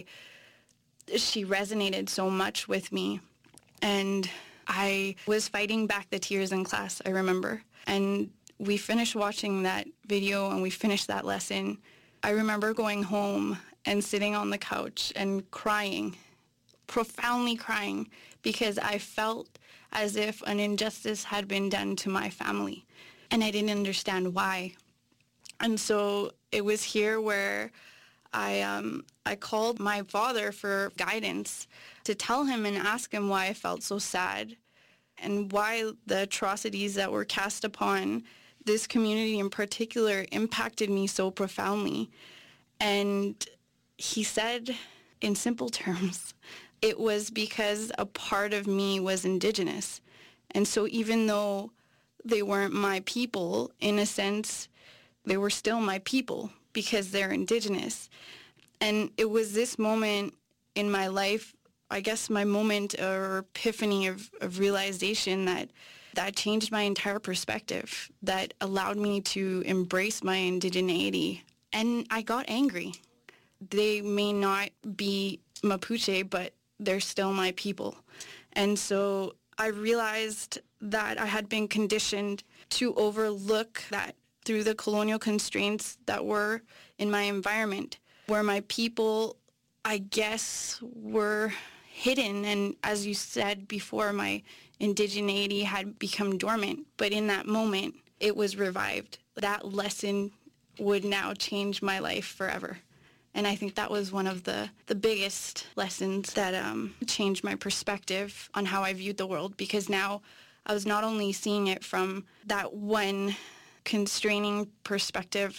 she resonated so much with me. And I was fighting back the tears in class, I remember. And we finished watching that video and we finished that lesson. I remember going home and sitting on the couch and crying, profoundly crying, because I felt as if an injustice had been done to my family. And I didn't understand why. And so it was here where I um, I called my father for guidance to tell him and ask him why I felt so sad and why the atrocities that were cast upon this community in particular impacted me so profoundly. And he said, in simple terms, it was because a part of me was Indigenous. And so even though they weren't my people, in a sense, they were still my people because they're Indigenous. And it was this moment in my life, I guess my moment or epiphany of, of realization that that changed my entire perspective, that allowed me to embrace my indigeneity. And I got angry. They may not be Mapuche, but they're still my people. And so I realized that I had been conditioned to overlook that through the colonial constraints that were in my environment, where my people, I guess, were hidden. And as you said before, my indigeneity had become dormant. But in that moment, it was revived. That lesson would now change my life forever. And I think that was one of the, the biggest lessons that um, changed my perspective on how I viewed the world, because now I was not only seeing it from that one constraining perspective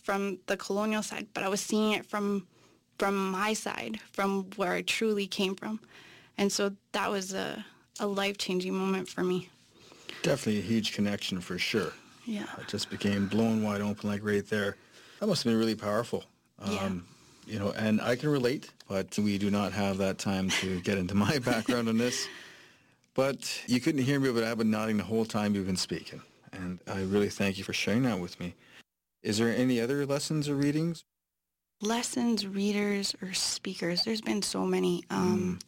from the colonial side, but I was seeing it from from my side, from where I truly came from. And so that was a, a life-changing moment for me. Definitely a huge connection for sure. Yeah. It just became blown wide open like right there. That must have been really powerful. Um, yeah. You know, and I can relate, but we do not have that time to get into my background on this. But you couldn't hear me, but I've been nodding the whole time you've been speaking. And I really thank you for sharing that with me. Is there any other lessons or readings? Lessons, readers, or speakers. There's been so many. Um,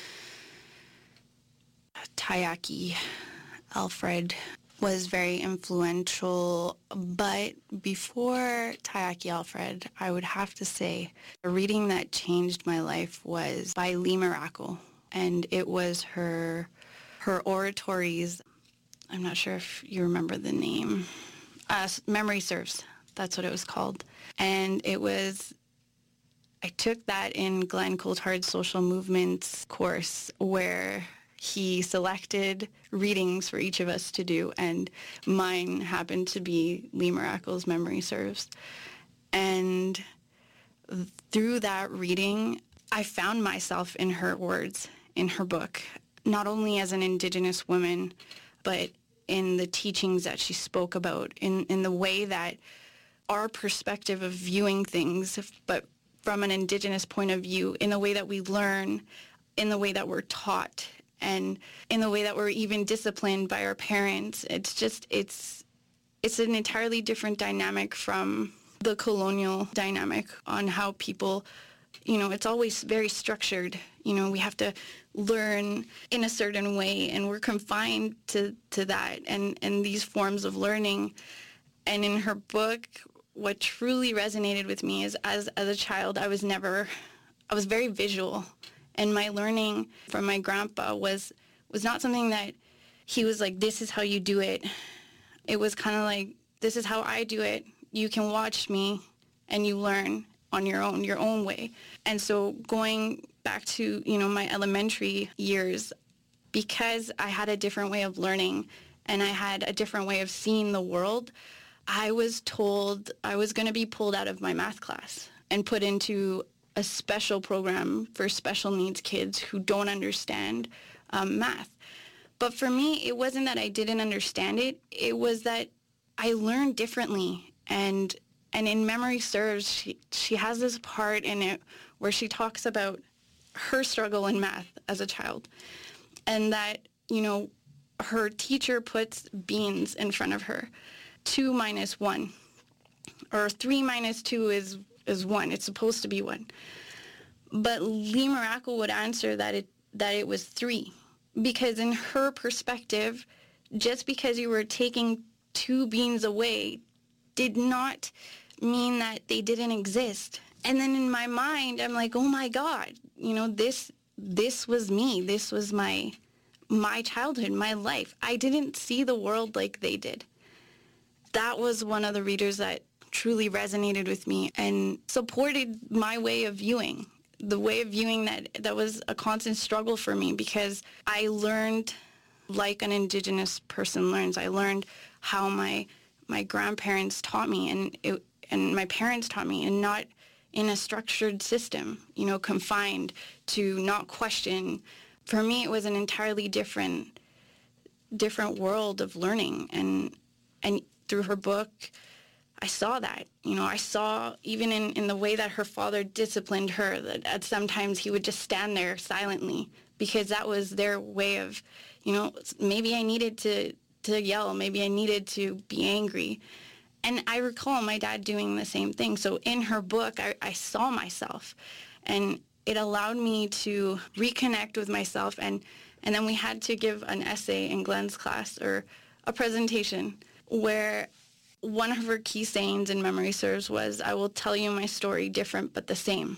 mm. Tyaki Alfred was very influential, but before Tyaki Alfred, I would have to say a reading that changed my life was by Lee Miracle, and it was her her oratories. I'm not sure if you remember the name. Uh, Memory Serves. That's what it was called. And it was, I took that in Glenn Coulthard's social movements course where he selected readings for each of us to do, and mine happened to be Lee Miracle's Memory Serves. And through that reading, I found myself in her words, in her book, not only as an Indigenous woman, but in the teachings that she spoke about, in, in the way that our perspective of viewing things, but from an Indigenous point of view, in the way that we learn, in the way that we're taught, and in the way that we're even disciplined by our parents. It's just, it's, it's an entirely different dynamic from the colonial dynamic on how people, you know, it's always very structured. You know, we have to learn in a certain way, and we're confined to, to that and, and these forms of learning. And in her book, what truly resonated with me is as, as a child, I was never, I was very visual. And my learning from my grandpa was, was not something that he was like, this is how you do it. It was kind of like, this is how I do it. You can watch me and you learn on your own, your own way. And so going back to, you know, my elementary years, because I had a different way of learning and I had a different way of seeing the world, I was told I was going to be pulled out of my math class and put into a special program for special needs kids who don't understand um, math. But for me, it wasn't that I didn't understand it. It was that I learned differently. And and in Memory Serves, she, she has this part in it where she talks about her struggle in math as a child. And that, you know, her teacher puts beans in front of her. Two minus one. Or three minus two is is one. It's supposed to be one. But Lee Miracle would answer that it that it was three. Because in her perspective, just because you were taking two beans away did not mean that they didn't exist. And then in my mind, I'm like, oh my God, you know, this this was me. This was my my childhood, my life. I didn't see the world like they did. That was one of the readers that truly resonated with me and supported my way of viewing, the way of viewing that that was a constant struggle for me, because I learned like an Indigenous person learns. I learned how my my grandparents taught me and it, and my parents taught me, and not in a structured system, you know, confined to not question. For me, it was an entirely different different world of learning, and and through her book, I saw that. You know, I saw even in, in the way that her father disciplined her, that at sometimes he would just stand there silently because that was their way of, you know, maybe I needed to, to yell, maybe I needed to be angry. And I recall my dad doing the same thing. So in her book, I, I saw myself, and it allowed me to reconnect with myself. And, and then we had to give an essay in Glenn's class, or a presentation, where one of her key sayings in Memory Serves was, I will tell you my story different but the same.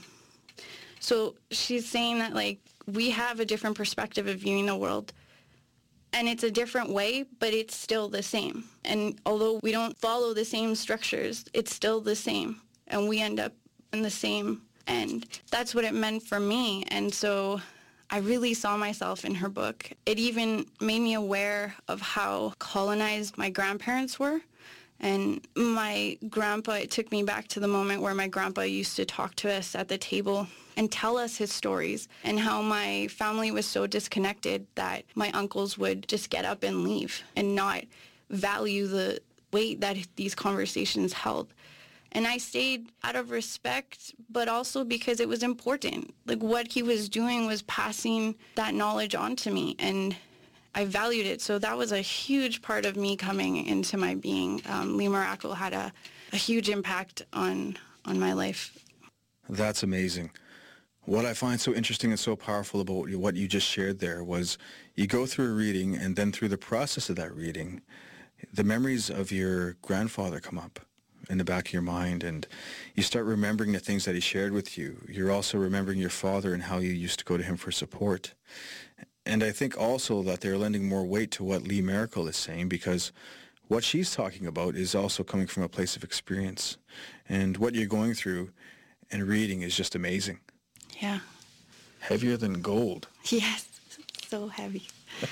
So she's saying that, like, we have a different perspective of viewing the world, and it's a different way, but it's still the same. And although we don't follow the same structures, it's still the same, and we end up in the same end. That's what it meant for me. And so I really saw myself in her book. It even made me aware of how colonized my grandparents were, And my grandpa, it took me back to the moment where my grandpa used to talk to us at the table and tell us his stories and how my family was so disconnected that my uncles would just get up and leave and not value the weight that these conversations held. And I stayed out of respect, but also because it was important. Like, what he was doing was passing that knowledge on to me, and I valued it. So that was a huge part of me coming into my being. Um, Lee Miracle had a, a huge impact on, on my life. That's amazing. What I find so interesting and so powerful about what you just shared there was you go through a reading, and then through the process of that reading, the memories of your grandfather come up in the back of your mind, and you start remembering the things that he shared with you. You're also remembering your father and how you used to go to him for support. And I think also that they're lending more weight to what Lee Miracle is saying, because what she's talking about is also coming from a place of experience. And what you're going through and reading is just amazing. Yeah. Heavier than gold. Yes, so heavy.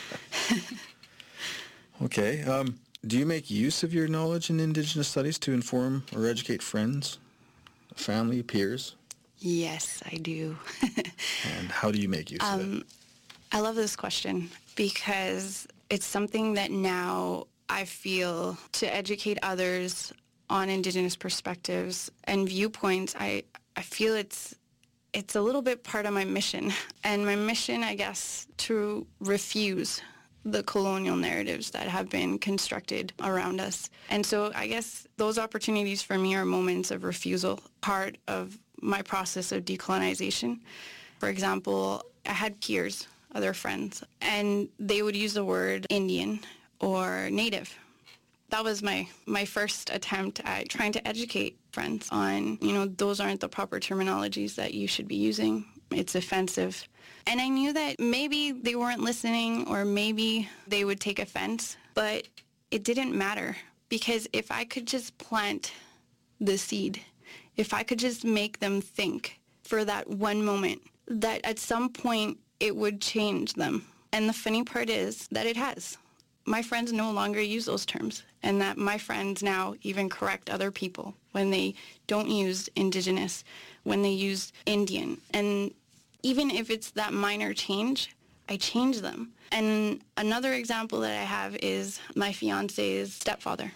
Okay. Um, do you make use of your knowledge in Indigenous studies to inform or educate friends, family, peers? Yes, I do. And how do you make use um, of it? I love this question because it's something that now I feel to educate others on Indigenous perspectives and viewpoints. I, I feel it's it's a little bit part of my mission. And my mission, I guess, to refuse the colonial narratives that have been constructed around us. And so I guess those opportunities for me are moments of refusal, part of my process of decolonization. For example, I had peers, other friends, and they would use the word Indian or Native. That was my, my first attempt at trying to educate friends on, you know, those aren't the proper terminologies that you should be using. It's offensive. And I knew that maybe they weren't listening or maybe they would take offense, but it didn't matter because if I could just plant the seed, if I could just make them think for that one moment, that at some point it would change them. And the funny part is that it has. My friends no longer use those terms, and that my friends now even correct other people when they don't use Indigenous, when they use Indian. And even if it's that minor change, I change them. And another example that I have is my fiance's stepfather.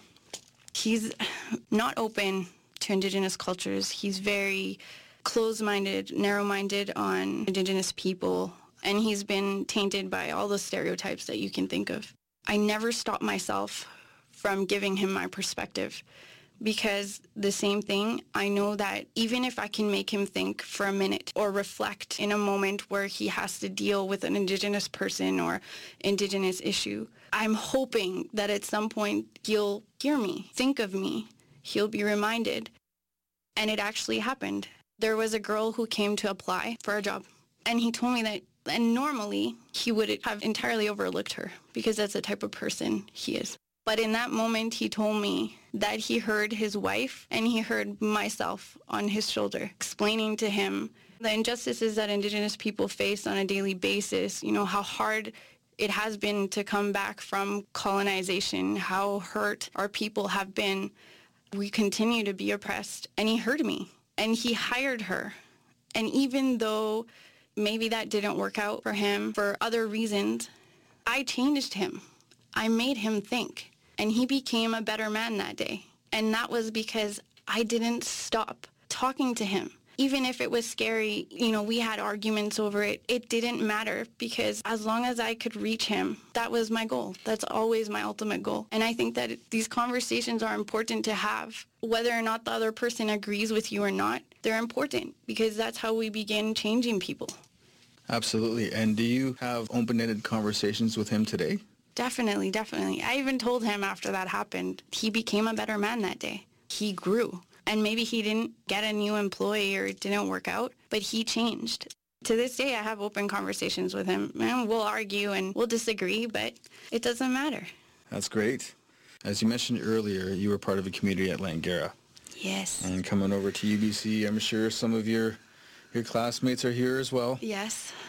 He's not open to Indigenous cultures. He's very closed-minded, narrow-minded on Indigenous people, and he's been tainted by all the stereotypes that you can think of. I never stopped myself from giving him my perspective because the same thing, I know that even if I can make him think for a minute or reflect in a moment where he has to deal with an Indigenous person or Indigenous issue, I'm hoping that at some point he'll hear me, think of me, he'll be reminded. And it actually happened. There was a girl who came to apply for a job, and he told me that, and normally he would have entirely overlooked her because that's the type of person he is. But in that moment, he told me that he heard his wife and he heard myself on his shoulder explaining to him the injustices that Indigenous people face on a daily basis, you know, how hard it has been to come back from colonization, how hurt our people have been. We continue to be oppressed. And he heard me and he hired her. And even though maybe that didn't work out for him for other reasons, I changed him. I made him think. And he became a better man that day. And that was because I didn't stop talking to him. Even if it was scary, you know, we had arguments over it. It didn't matter because as long as I could reach him, that was my goal. That's always my ultimate goal. And I think that these conversations are important to have. Whether or not the other person agrees with you or not, they're important because that's how we begin changing people. Absolutely. And do you have open-ended conversations with him today? Definitely, definitely. I even told him after that happened, he became a better man that day. He grew. And maybe he didn't get a new employee or it didn't work out, but he changed. To this day, I have open conversations with him. And we'll argue and we'll disagree, but it doesn't matter. That's great. As you mentioned earlier, you were part of a community at Langara. Yes. And coming over to U B C, I'm sure some of your your classmates are here as well. Yes.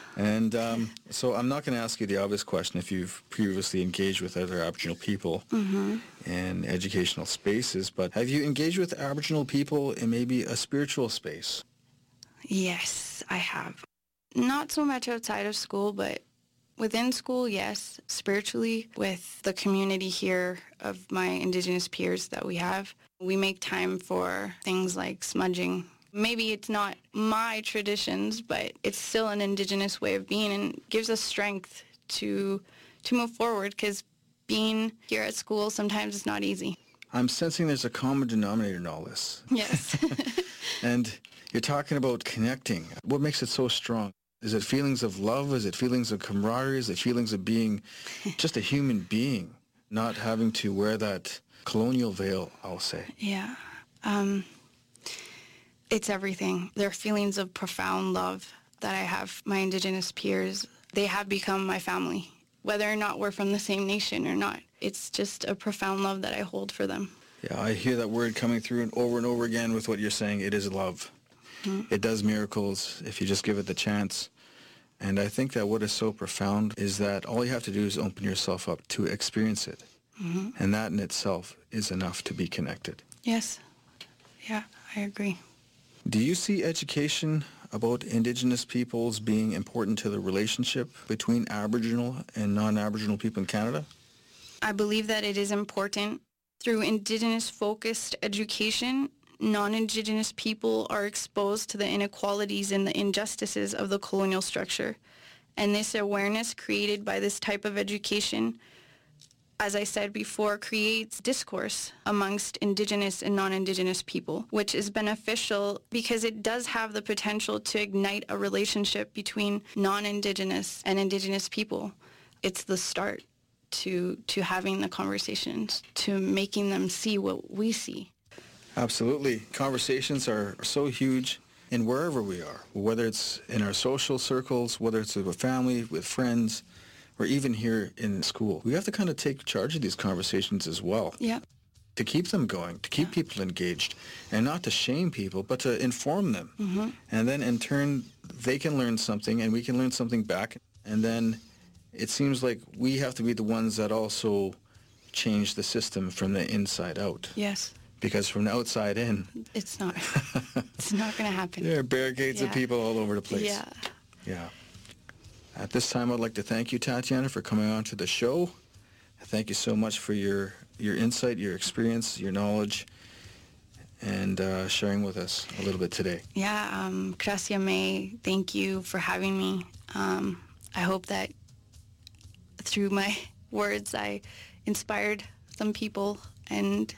And um, so I'm not going to ask you the obvious question if you've previously engaged with other Aboriginal people Mm-hmm. in educational spaces, but have you engaged with Aboriginal people in maybe a spiritual space? Yes, I have. Not so much outside of school, but within school, yes. Spiritually, with the community here of my Indigenous peers that we have, we make time for things like smudging. Maybe it's not my traditions, but it's still an Indigenous way of being and gives us strength to to move forward, because being here at school sometimes is not easy. I'm sensing there's a common denominator in all this. Yes. And you're talking about connecting. What makes it so strong? Is it feelings of love? Is it feelings of camaraderie? Is it feelings of being just a human being, not having to wear that colonial veil, I'll say? Yeah. Um, it's everything. There are feelings of profound love that I have. My Indigenous peers, they have become my family, whether or not we're from the same nation or not. It's just a profound love that I hold for them. Yeah, I hear that word coming through and over and over again with what you're saying. It is love. Mm-hmm. It does miracles if you just give it the chance. And I think that what is so profound is that all you have to do is open yourself up to experience it. Mm-hmm. And that in itself is enough to be connected. Yes. Yeah, I agree. Do you see education about Indigenous peoples being important to the relationship between Aboriginal and non-Aboriginal people in Canada? I believe that it is important. Through Indigenous-focused education, non-Indigenous people are exposed to the inequalities and the injustices of the colonial structure. And this awareness created by this type of education, as I said before, creates discourse amongst Indigenous and non-Indigenous people, which is beneficial because it does have the potential to ignite a relationship between non-Indigenous and Indigenous people. It's the start to to having the conversations, to making them see what we see. Absolutely. Conversations are so huge in wherever we are, whether it's in our social circles, whether it's with a family, with friends, or even here in school. We have to kind of take charge of these conversations as well. Yeah. To keep them going, to keep yeah. people engaged, and not to shame people, but to inform them. Mm-hmm. And then in turn, they can learn something and we can learn something back. And then it seems like we have to be the ones that also change the system from the inside out. Yes. Because from the outside in, it's not. It's not going to happen. There are barricades yeah. of people all over the place. Yeah. Yeah. At this time, I'd like to thank you, Tatiana, for coming on to the show. Thank you so much for your, your insight, your experience, your knowledge, and uh, sharing with us a little bit today. Yeah. Um, Gracia May, thank you for having me. Um, I hope that through my words, I inspired some people and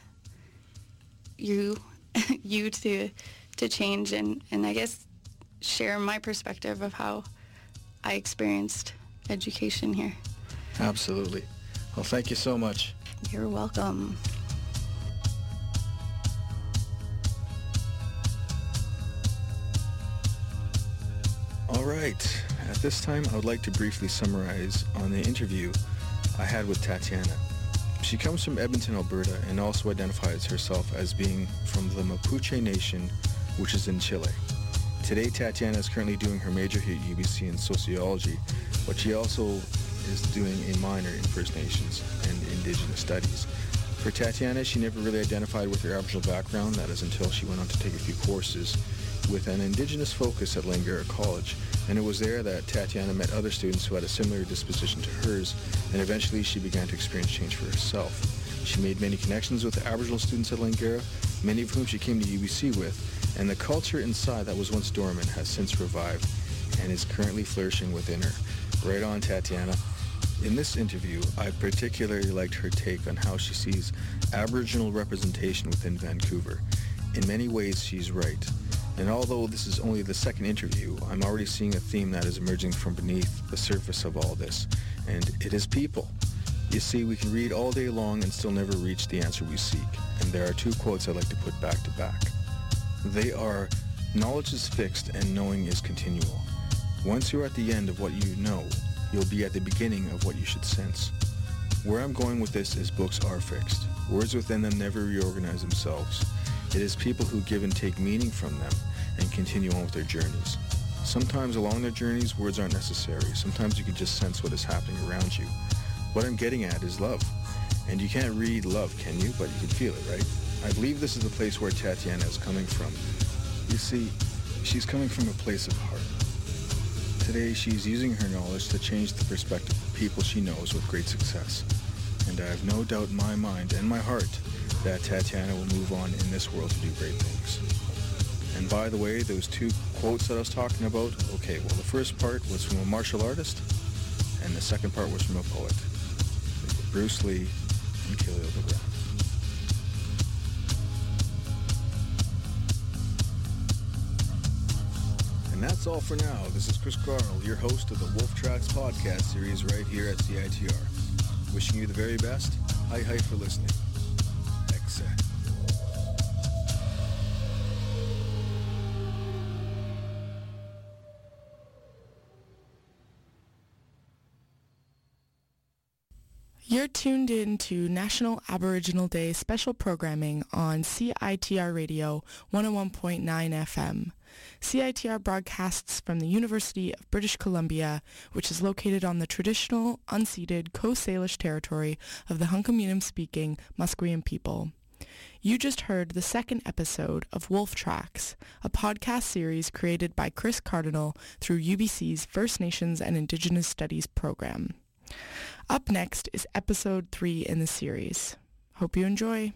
you you to to change and, and I guess share my perspective of how I experienced education here. Absolutely. Well, thank you so much. You're welcome. All right. At this time, I would like to briefly summarize on the interview I had with Tatiana. She comes from Edmonton, Alberta, and also identifies herself as being from the Mapuche Nation, which is in Chile. Today, Tatiana is currently doing her major here at U B C in sociology, but she also is doing a minor in First Nations and Indigenous Studies. For Tatiana, she never really identified with her Aboriginal background, that is until she went on to take a few courses with an Indigenous focus at Langara College, and it was there that Tatiana met other students who had a similar disposition to hers, and eventually she began to experience change for herself. She made many connections with Aboriginal students at Langara, many of whom she came to U B C with, and the culture inside that was once dormant has since revived and is currently flourishing within her. Right on, Tatiana. In this interview, I particularly liked her take on how she sees Aboriginal representation within Vancouver. In many ways, she's right. And although this is only the second interview, I'm already seeing a theme that is emerging from beneath the surface of all this, and it is people. You see, we can read all day long and still never reach the answer we seek, and there are two quotes I'd like to put back to back. They are, knowledge is fixed and knowing is continual. Once you're at the end of what you know, you'll be at the beginning of what you should sense. Where I'm going with this is books are fixed. Words within them never reorganize themselves. It is people who give and take meaning from them and continue on with their journeys. Sometimes along their journeys, words aren't necessary. Sometimes you can just sense what is happening around you. What I'm getting at is love. And you can't read love, can you? But you can feel it, right? I believe this is the place where Tatiana is coming from. You see, she's coming from a place of heart. Today, she's using her knowledge to change the perspective of people she knows with great success. And I have no doubt in my mind and my heart that Tatiana will move on in this world to do great things. And by the way, those two quotes that I was talking about, okay, well, the first part was from a martial artist, and the second part was from a poet, Bruce Lee and Khalil Gibran. And that's all for now. This is Chris Cardinal, your host of the Wolf Tracks podcast series right here at C I T R. Wishing you the very best. Hi, hi for listening. Exa. You're tuned in to National Aboriginal Day special programming on C I T R Radio one oh one point nine F M. C I T R broadcasts from the University of British Columbia, which is located on the traditional, unceded Coast Salish territory of the Hunkaminam-speaking Musqueam people. You just heard the second episode of Wolf Tracks, a podcast series created by Chris Cardinal through U B C's First Nations and Indigenous Studies program. Up next is episode three in the series. Hope you enjoy.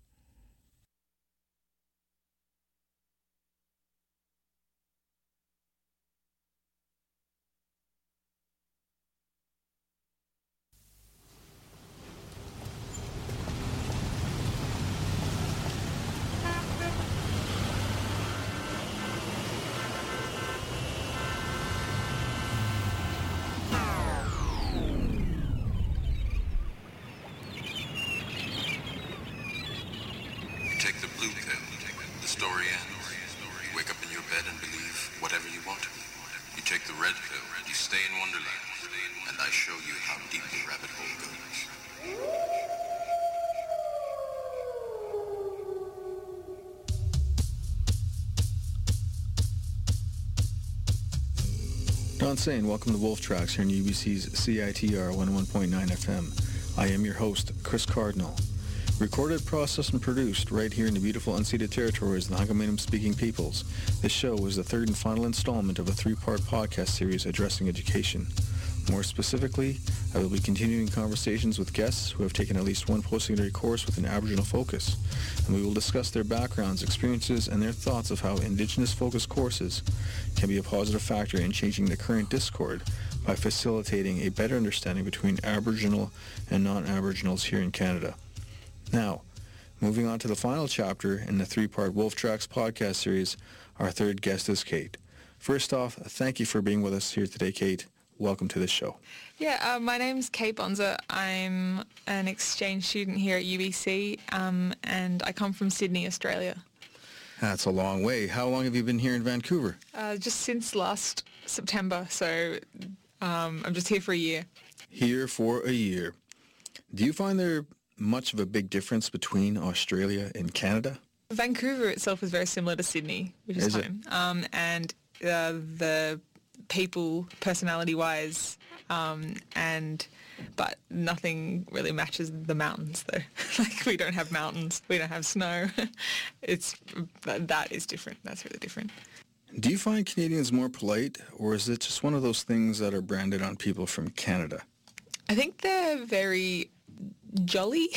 Don Sain, welcome to Wolf Tracks here in U B C's C I T R one oh one point nine F M. I am your host, Chris Cardinal. Recorded, processed, and produced right here in the beautiful unceded territories of the Hunkaminam-speaking peoples, this show is the third and final installment of a three-part podcast series addressing education. More specifically, I will be continuing conversations with guests who have taken at least one post-secondary course with an Aboriginal focus, and we will discuss their backgrounds, experiences, and their thoughts of how Indigenous-focused courses can be a positive factor in changing the current discord by facilitating a better understanding between Aboriginal and non-Aboriginals here in Canada. Now, moving on to the final chapter in the three-part Wolf Tracks podcast series, our third guest is Kate. First off, thank you for being with us here today, Kate. Welcome to the show. Yeah, uh, my name's Kate Bonza. I'm an exchange student here at U B C, um, and I come from Sydney, Australia. That's a long way. How long have you been here in Vancouver? Uh, just since last September, so um, I'm just here for a year. Here for a year. Do you find there much of a big difference between Australia and Canada? Vancouver itself is very similar to Sydney, which is, is home. Um, and uh, the people, personality-wise, um, and but nothing really matches the mountains, though. Like, we don't have mountains, we don't have snow. It's that is different. That's really different. Do you find Canadians more polite, or is it just one of those things that are branded on people from Canada? I think they're very jolly,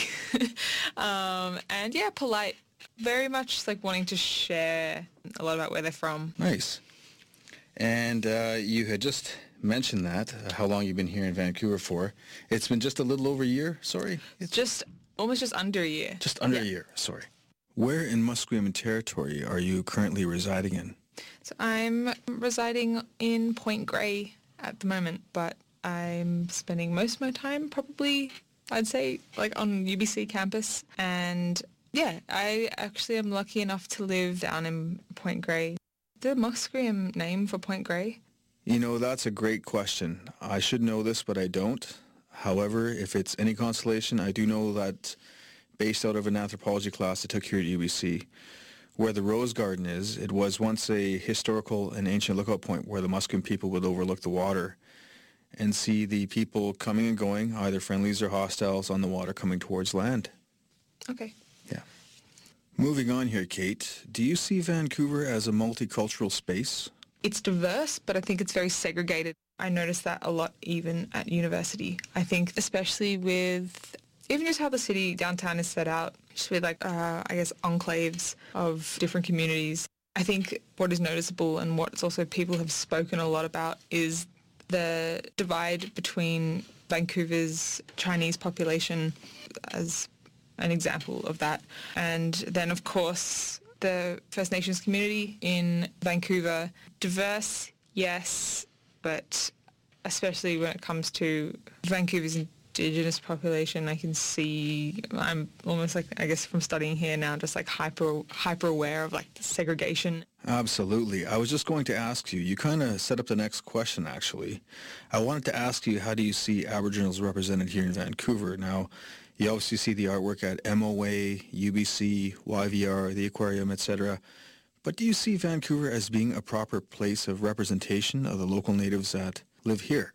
um, and yeah, polite. Very much like wanting to share a lot about where they're from. Nice. And uh, you had just mentioned that, uh, how long you've been here in Vancouver for. It's been just a little over a year, sorry? It's just almost just under a year. Just under yeah. a year, sorry. Where in Musqueam Territory are you currently residing in? So I'm residing in Point Grey at the moment, but I'm spending most of my time probably, I'd say, like on U B C campus. And yeah, I actually am lucky enough to live down in Point Grey. The Musqueam name for Point Grey? You know, that's a great question. I should know this, but I don't. However, if it's any consolation, I do know that based out of an anthropology class I took here at U B C, where the Rose Garden is, it was once a historical and ancient lookout point where the Musqueam people would overlook the water and see the people coming and going, either friendlies or hostiles, on the water coming towards land. Okay. Yeah. Moving on here, Kate, do you see Vancouver as a multicultural space? It's diverse, but I think it's very segregated. I noticed that a lot even at university. I think especially with even just how the city downtown is set out, just with like, uh, I guess, enclaves of different communities. I think what is noticeable and what's also people have spoken a lot about is the divide between Vancouver's Chinese population as an example of that. And then, of course, the First Nations community in Vancouver, diverse, yes, but especially when it comes to Vancouver's Indigenous population, I can see, I'm almost like, I guess from studying here now, just like hyper hyper aware of like the segregation. Absolutely. I was just going to ask you, you kind of set up the next question actually. I wanted to ask you, how do you see Aboriginals represented here in Vancouver? Now, you obviously see the artwork at M O A, U B C, Y V R, the aquarium, et cetera. But do you see Vancouver as being a proper place of representation of the local natives that live here?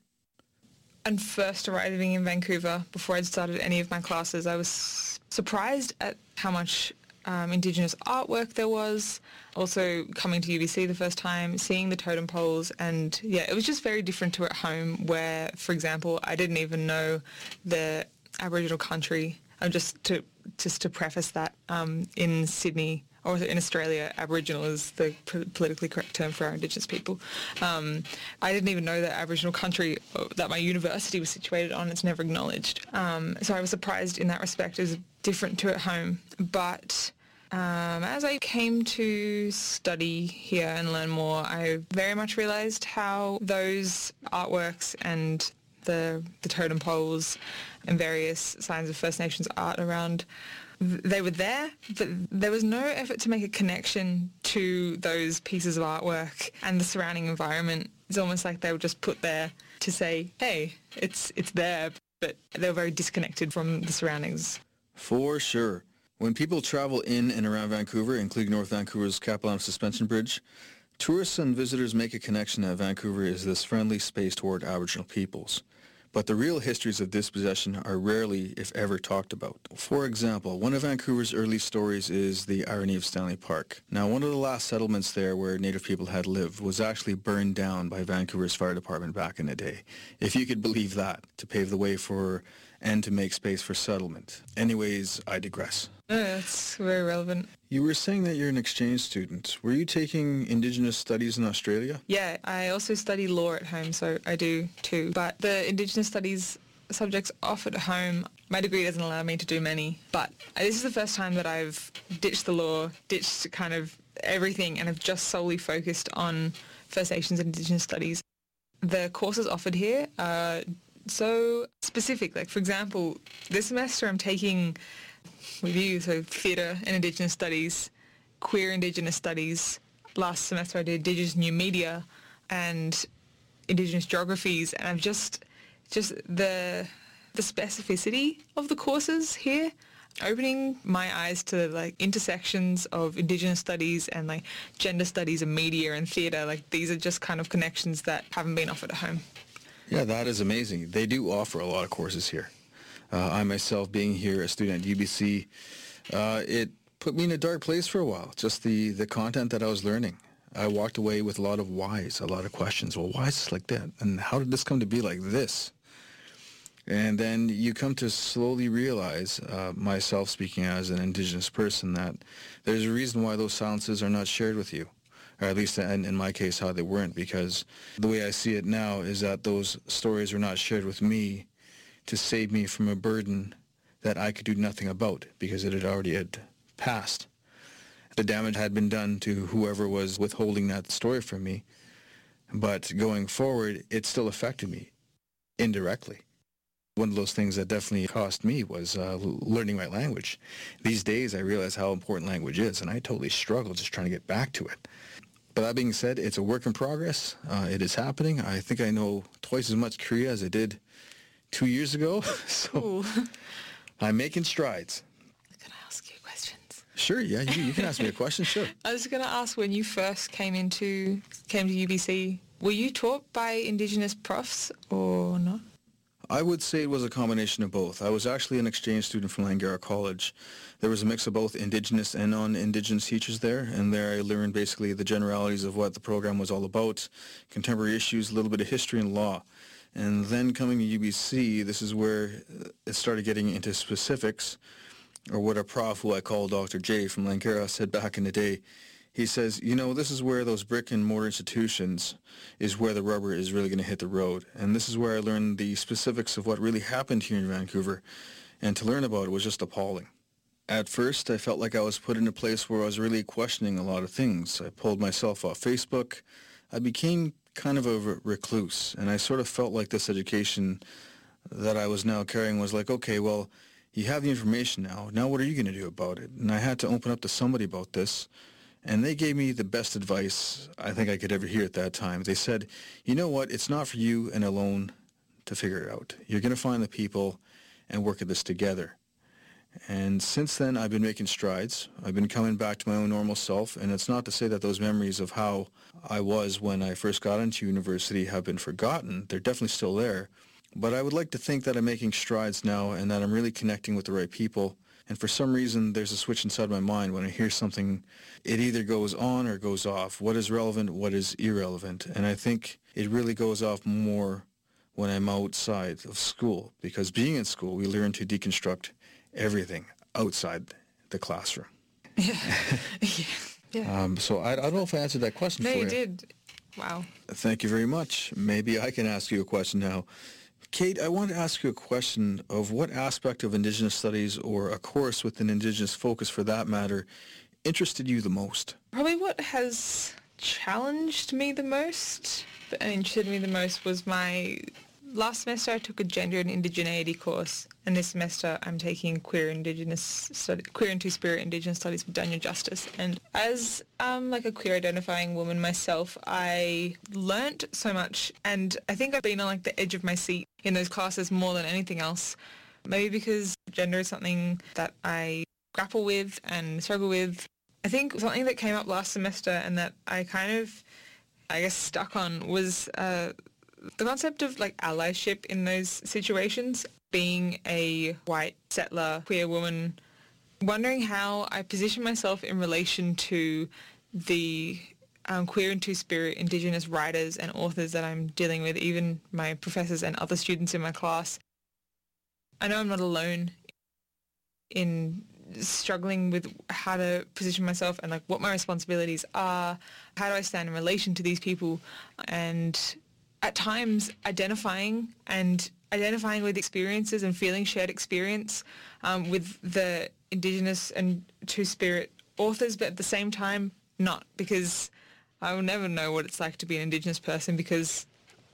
And first arriving in Vancouver, before I'd started any of my classes, I was surprised at how much um, Indigenous artwork there was. Also coming to U B C the first time, seeing the totem poles, and yeah, it was just very different to at home where, for example, I didn't even know the Aboriginal country. Um, just to just to preface that, um, in Sydney, or in Australia, Aboriginal is the p- politically correct term for our Indigenous people. Um, I didn't even know that Aboriginal country that my university was situated on. It's never acknowledged. Um, so I was surprised in that respect. It was different to at home. But um, as I came to study here and learn more, I very much realised how those artworks and the, the totem poles and various signs of First Nations art around, they were there, but there was no effort to make a connection to those pieces of artwork and the surrounding environment. It's almost like they were just put there to say, hey, it's it's there, but they were very disconnected from the surroundings. For sure. When people travel in and around Vancouver, including North Vancouver's Capilano Suspension Bridge, tourists and visitors make a connection that Vancouver is this friendly space toward Aboriginal peoples. But the real histories of dispossession are rarely, if ever, talked about. For example, one of Vancouver's early stories is the irony of Stanley Park. Now, one of the last settlements there where Native people had lived was actually burned down by Vancouver's fire department back in the day, if you could believe that, to pave the way for and to make space for settlement. Anyways, I digress. No, that's very relevant. You were saying that you're an exchange student. Were you taking Indigenous studies in Australia? Yeah, I also study law at home, so I do too. But the Indigenous studies subjects offered at home, my degree doesn't allow me to do many. But this is the first time that I've ditched the law, ditched kind of everything, and have just solely focused on First Nations and Indigenous studies. The courses offered here are so specific. Like, for example, this semester I'm taking with you, so theatre and Indigenous studies, queer Indigenous studies. Last semester I did Indigenous new media and Indigenous geographies, and I've just, just the the specificity of the courses here, opening my eyes to like intersections of Indigenous studies and like gender studies and media and theatre. Like, these are just kind of connections that haven't been offered at home. Yeah, that is amazing. They do offer a lot of courses here. Uh, I myself, being here a student at U B C, uh, it put me in a dark place for a while, just the, the content that I was learning. I walked away with a lot of whys, a lot of questions. Well, why is this like that? And how did this come to be like this? And then you come to slowly realize, uh, myself speaking as an Indigenous person, that there's a reason why those silences are not shared with you. Or at least in, in my case, how they weren't, because the way I see it now is that those stories were not shared with me to save me from a burden that I could do nothing about because it had already had passed. The damage had been done to whoever was withholding that story from me, but going forward, it still affected me indirectly. One of those things that definitely cost me was uh, learning my language. These days, I realize how important language is, and I totally struggle just trying to get back to it. But that being said, it's a work in progress. Uh, it is happening. I think I know twice as much Cree as I did two years ago, so I'm making strides. Can I ask you questions? Sure, yeah, you, you can ask me a question, sure. I was going to ask, when you first came into came to U B C, were you taught by Indigenous profs or not? I would say it was a combination of both. I was actually an exchange student from Langara College. There was a mix of both Indigenous and non-Indigenous teachers there, and there I learned basically the generalities of what the program was all about, contemporary issues, a little bit of history and law. And then coming to U B C, this is where it started getting into specifics, or what a prof who I call Doctor J from Langara said back in the day. He says, you know, this is where those brick and mortar institutions is where the rubber is really going to hit the road. And this is where I learned the specifics of what really happened here in Vancouver. And to learn about it was just appalling. At first, I felt like I was put in a place where I was really questioning a lot of things. I pulled myself off Facebook. I became kind of a re- recluse. And I sort of felt like this education that I was now carrying was like, okay, well, you have the information now. Now what are you going to do about it? And I had to open up to somebody about this. And they gave me the best advice I think I could ever hear at that time. They said, you know what, it's not for you and alone to figure it out. You're going to find the people and work at this together. And since then, I've been making strides. I've been coming back to my own normal self, and it's not to say that those memories of how I was when I first got into university have been forgotten. They're definitely still there. But I would like to think that I'm making strides now and that I'm really connecting with the right people. And for some reason, there's a switch inside my mind when I hear something, it either goes on or goes off. What is relevant, what is irrelevant? And I think it really goes off more when I'm outside of school, because being in school, we learn to deconstruct everything outside the classroom. Yeah. yeah. yeah. Um, so I, I don't know if I answered that question no, for you. No, you did. Wow. Thank you very much. Maybe I can ask you a question now. Kate, I wanted to ask you a question of what aspect of Indigenous studies, or a course with an Indigenous focus for that matter, interested you the most? Probably what has challenged me the most and interested me the most was my... Last semester I took a gender and indigeneity course, and this semester I'm taking queer Indigenous study, queer and two-spirit Indigenous studies with Daniel Justice. And as um, like a queer identifying woman myself, I learnt so much, and I think I've been on like the edge of my seat in those classes more than anything else. Maybe because gender is something that I grapple with and struggle with. I think something that came up last semester and that I kind of, I guess, stuck on was uh, the concept of like allyship in those situations. Being a white settler queer woman, wondering how I position myself in relation to the um, queer and two-spirit Indigenous writers and authors that I'm dealing with, even my professors and other students in my class. I know I'm not alone in struggling with how to position myself and like what my responsibilities are, how do I stand in relation to these people, and at times identifying and identifying with experiences and feeling shared experience um, with the Indigenous and two-spirit authors, but at the same time not, because I will never know what it's like to be an Indigenous person because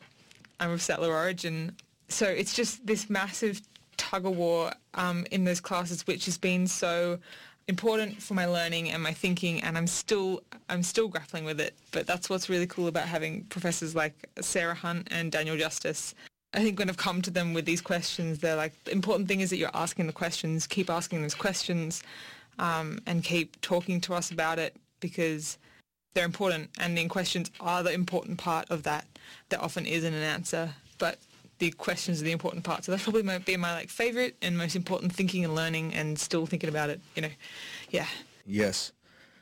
I'm of settler origin. So it's just this massive tug-of-war um, in those classes, which has been so important for my learning and my thinking, and I'm still I'm still grappling with it. But that's what's really cool about having professors like Sarah Hunt and Daniel Justice. I think when I've come to them with these questions, they're like, the important thing is that you're asking the questions, keep asking those questions, um, and keep talking to us about it, because they're important, and the questions are the important part of that. There often isn't an answer, but the questions are the important part. So that probably might be my like favorite and most important thinking and learning, and still thinking about it, you know. Yeah. Yes.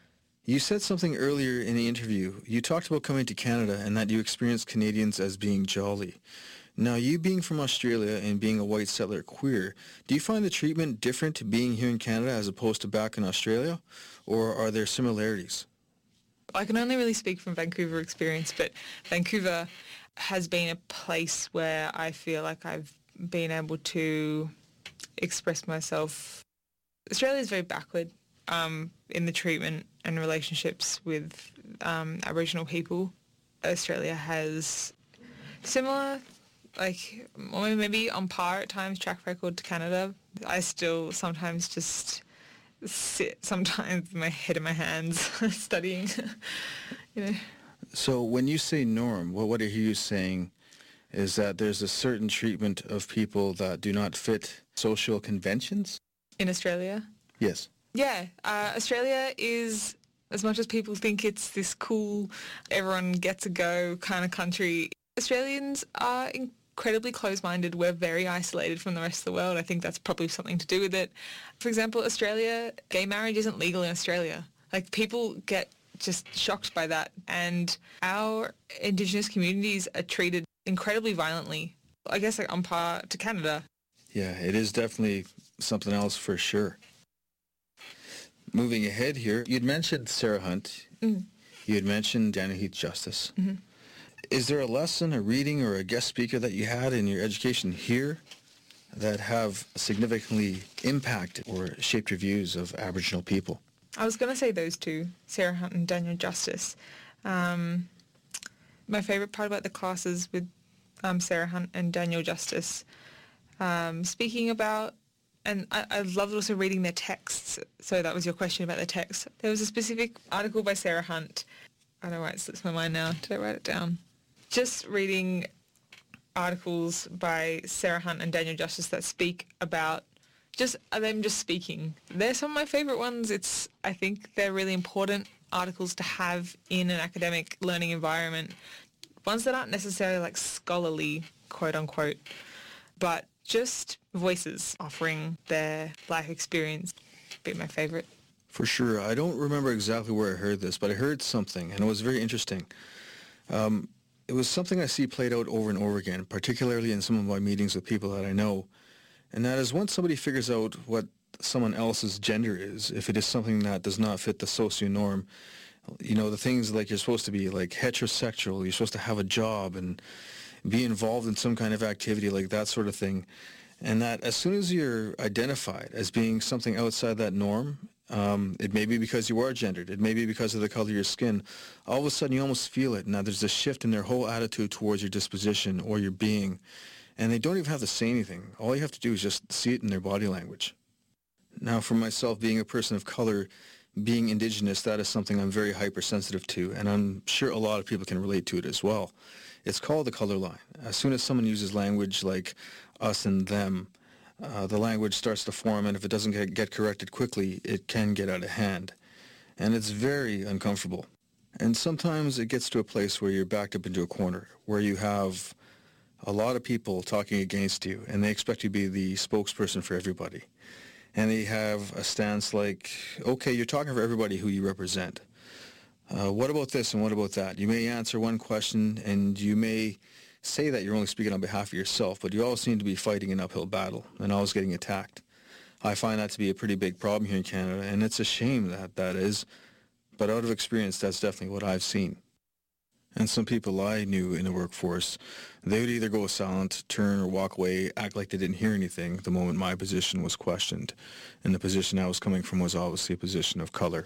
You said something earlier in the interview. You talked about coming to Canada and that you experienced Canadians as being jolly. Now, you being from Australia and being a white settler queer, do you find the treatment different to being here in Canada as opposed to back in Australia, or are there similarities? I can only really speak from Vancouver experience, but Vancouver has been a place where I feel like I've been able to express myself. Australia is very backward um, in the treatment and relationships with um, Aboriginal people. Australia has similar, like, or maybe on par at times, track record to Canada. I still sometimes just sit sometimes with my head in my hands studying, you know. So when you say norm, what, what I hear you saying is that there's a certain treatment of people that do not fit social conventions? In Australia? Yes. Yeah, uh, Australia is, as much as people think it's this cool, everyone gets a go kind of country, Australians are incredibly close-minded. We're very isolated from the rest of the world. I think that's probably something to do with it. For example, Australia, gay marriage isn't legal in Australia. Like, people get just shocked by that. And our Indigenous communities are treated incredibly violently, I guess, like on par to Canada. Yeah, it is definitely something else for sure. Moving ahead here, you'd mentioned Sarah Hunt. Mm. You had mentioned Daniel Heath Justice. Mm-hmm. Is there a lesson, a reading, or a guest speaker that you had in your education here that have significantly impacted or shaped your views of Aboriginal people? I was going to say those two, Sarah Hunt and Daniel Justice. Um, my favourite part about the classes with um, Sarah Hunt and Daniel Justice, um, speaking about, and I, I loved also reading their texts. So that was your question about the text. There was a specific article by Sarah Hunt. I don't know why it slips my mind now. Did I write it down? Just reading articles by Sarah Hunt and Daniel Justice that speak about just them just speaking. They're some of my favourite ones. It's I think they're really important articles to have in an academic learning environment. Ones that aren't necessarily like scholarly, quote unquote, but just voices offering their life experience. Be my favourite. For sure. I don't remember exactly where I heard this, but I heard something, and it was very interesting. Um, it was something I see played out over and over again, particularly in some of my meetings with people that I know. And that is once somebody figures out what someone else's gender is, if it is something that does not fit the socio-norm, you know, the things like you're supposed to be like heterosexual, you're supposed to have a job and be involved in some kind of activity like that sort of thing. And that as soon as you're identified as being something outside that norm, um, it may be because you are gendered, it may be because of the color of your skin, all of a sudden you almost feel it. Now there's a shift in their whole attitude towards your disposition or your being. And they don't even have to say anything. All you have to do is just see it in their body language. Now, for myself, being a person of color, being Indigenous, that is something I'm very hypersensitive to, and I'm sure a lot of people can relate to it as well. It's called the color line. As soon as someone uses language like us and them, uh, the language starts to form, and if it doesn't get, get corrected quickly, it can get out of hand. And it's very uncomfortable. And sometimes it gets to a place where you're backed up into a corner, where you have a lot of people talking against you, and they expect you to be the spokesperson for everybody. And they have a stance like, okay, you're talking for everybody who you represent. Uh, what about this and what about that? You may answer one question, and you may say that you're only speaking on behalf of yourself, but you always seem to be fighting an uphill battle and always getting attacked. I find that to be a pretty big problem here in Canada, and it's a shame that that is. But out of experience, that's definitely what I've seen. And some people I knew in the workforce, they would either go silent, turn, or walk away, act like they didn't hear anything the moment my position was questioned. And the position I was coming from was obviously a position of color.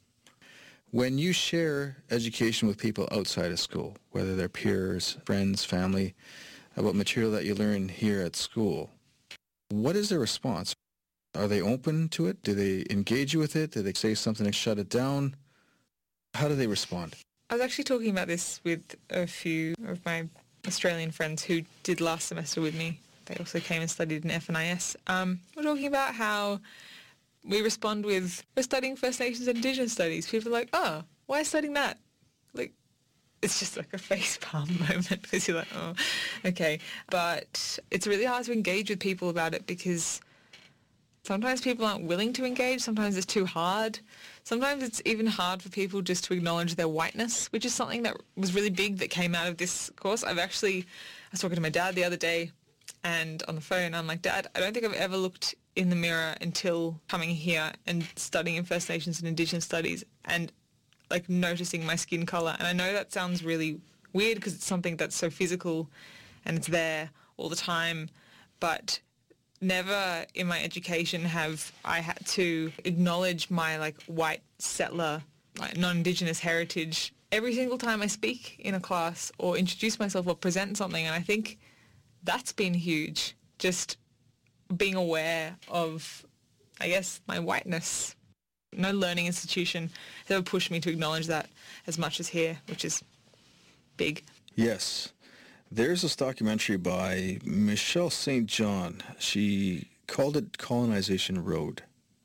When you share education with people outside of school, whether they're peers, friends, family, about material that you learn here at school, what is their response? Are they open to it? Do they engage you with it? Do they say something and shut it down? How do they respond? I was actually talking about this with a few of my Australian friends who did last semester with me. They also came and studied in F N I S. Um, we're talking about how we respond with, we're studying First Nations and Indigenous studies. People are like, oh, why studying that? Like, it's just like a facepalm moment because you're like, oh, okay. But it's really hard to engage with people about it because sometimes people aren't willing to engage. Sometimes it's too hard. Sometimes it's even hard for people just to acknowledge their whiteness, which is something that was really big that came out of this course. I've actually, I was talking to my dad the other day and on the phone, I'm like, Dad, I don't think I've ever looked in the mirror until coming here and studying in First Nations and Indigenous studies and like noticing my skin colour. And I know that sounds really weird because it's something that's so physical and it's there all the time, but never in my education have I had to acknowledge my like white settler, like non-Indigenous heritage every single time I speak in a class or introduce myself or present something. And I think that's been huge, just being aware of, I guess, my whiteness. No learning institution has ever pushed me to acknowledge that as much as here, which is big. Yes. There's this documentary by Michelle Saint John. She called it Colonization Road.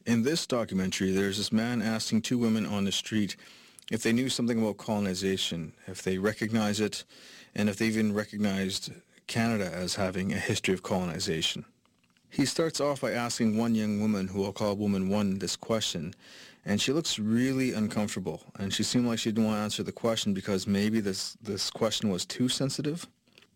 In this documentary, there's this man asking two women on the street if they knew something about colonization, if they recognize it, and if they even recognized Canada as having a history of colonization. He starts off by asking one young woman, who I'll call woman one, this question, and she looks really uncomfortable, and she seemed like she didn't want to answer the question because maybe this, this question was too sensitive.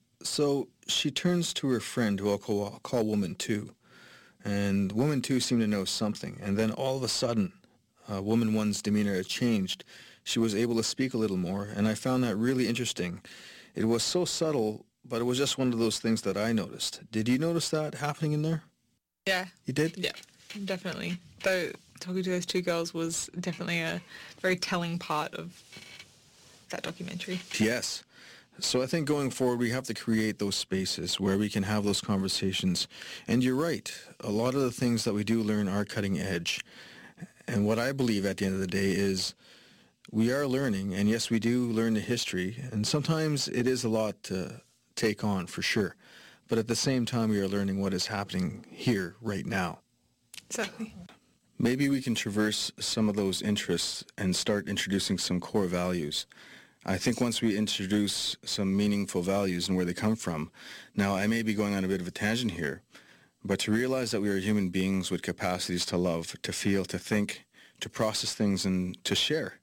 So she turns to her friend, who I'll call, I'll call woman two, and woman two seemed to know something, and then all of a sudden, uh, woman one's demeanor had changed. She was able to speak a little more, and I found that really interesting. It was so subtle, but it was just one of those things that I noticed. Did you notice that happening in there? Yeah. You did? Yeah, definitely. Though talking to those two girls was definitely a very telling part of that documentary. Yes. So I think going forward, we have to create those spaces where we can have those conversations. And you're right. A lot of the things that we do learn are cutting edge. And what I believe at the end of the day is we are learning, and yes, we do learn the history, and sometimes it is a lot to take on, for sure. But at the same time, we are learning what is happening here, right now. Exactly. Maybe we can traverse some of those interests and start introducing some core values. I think once we introduce some meaningful values and where they come from, now I may be going on a bit of a tangent here, but to realize that we are human beings with capacities to love, to feel, to think, to process things, and to share.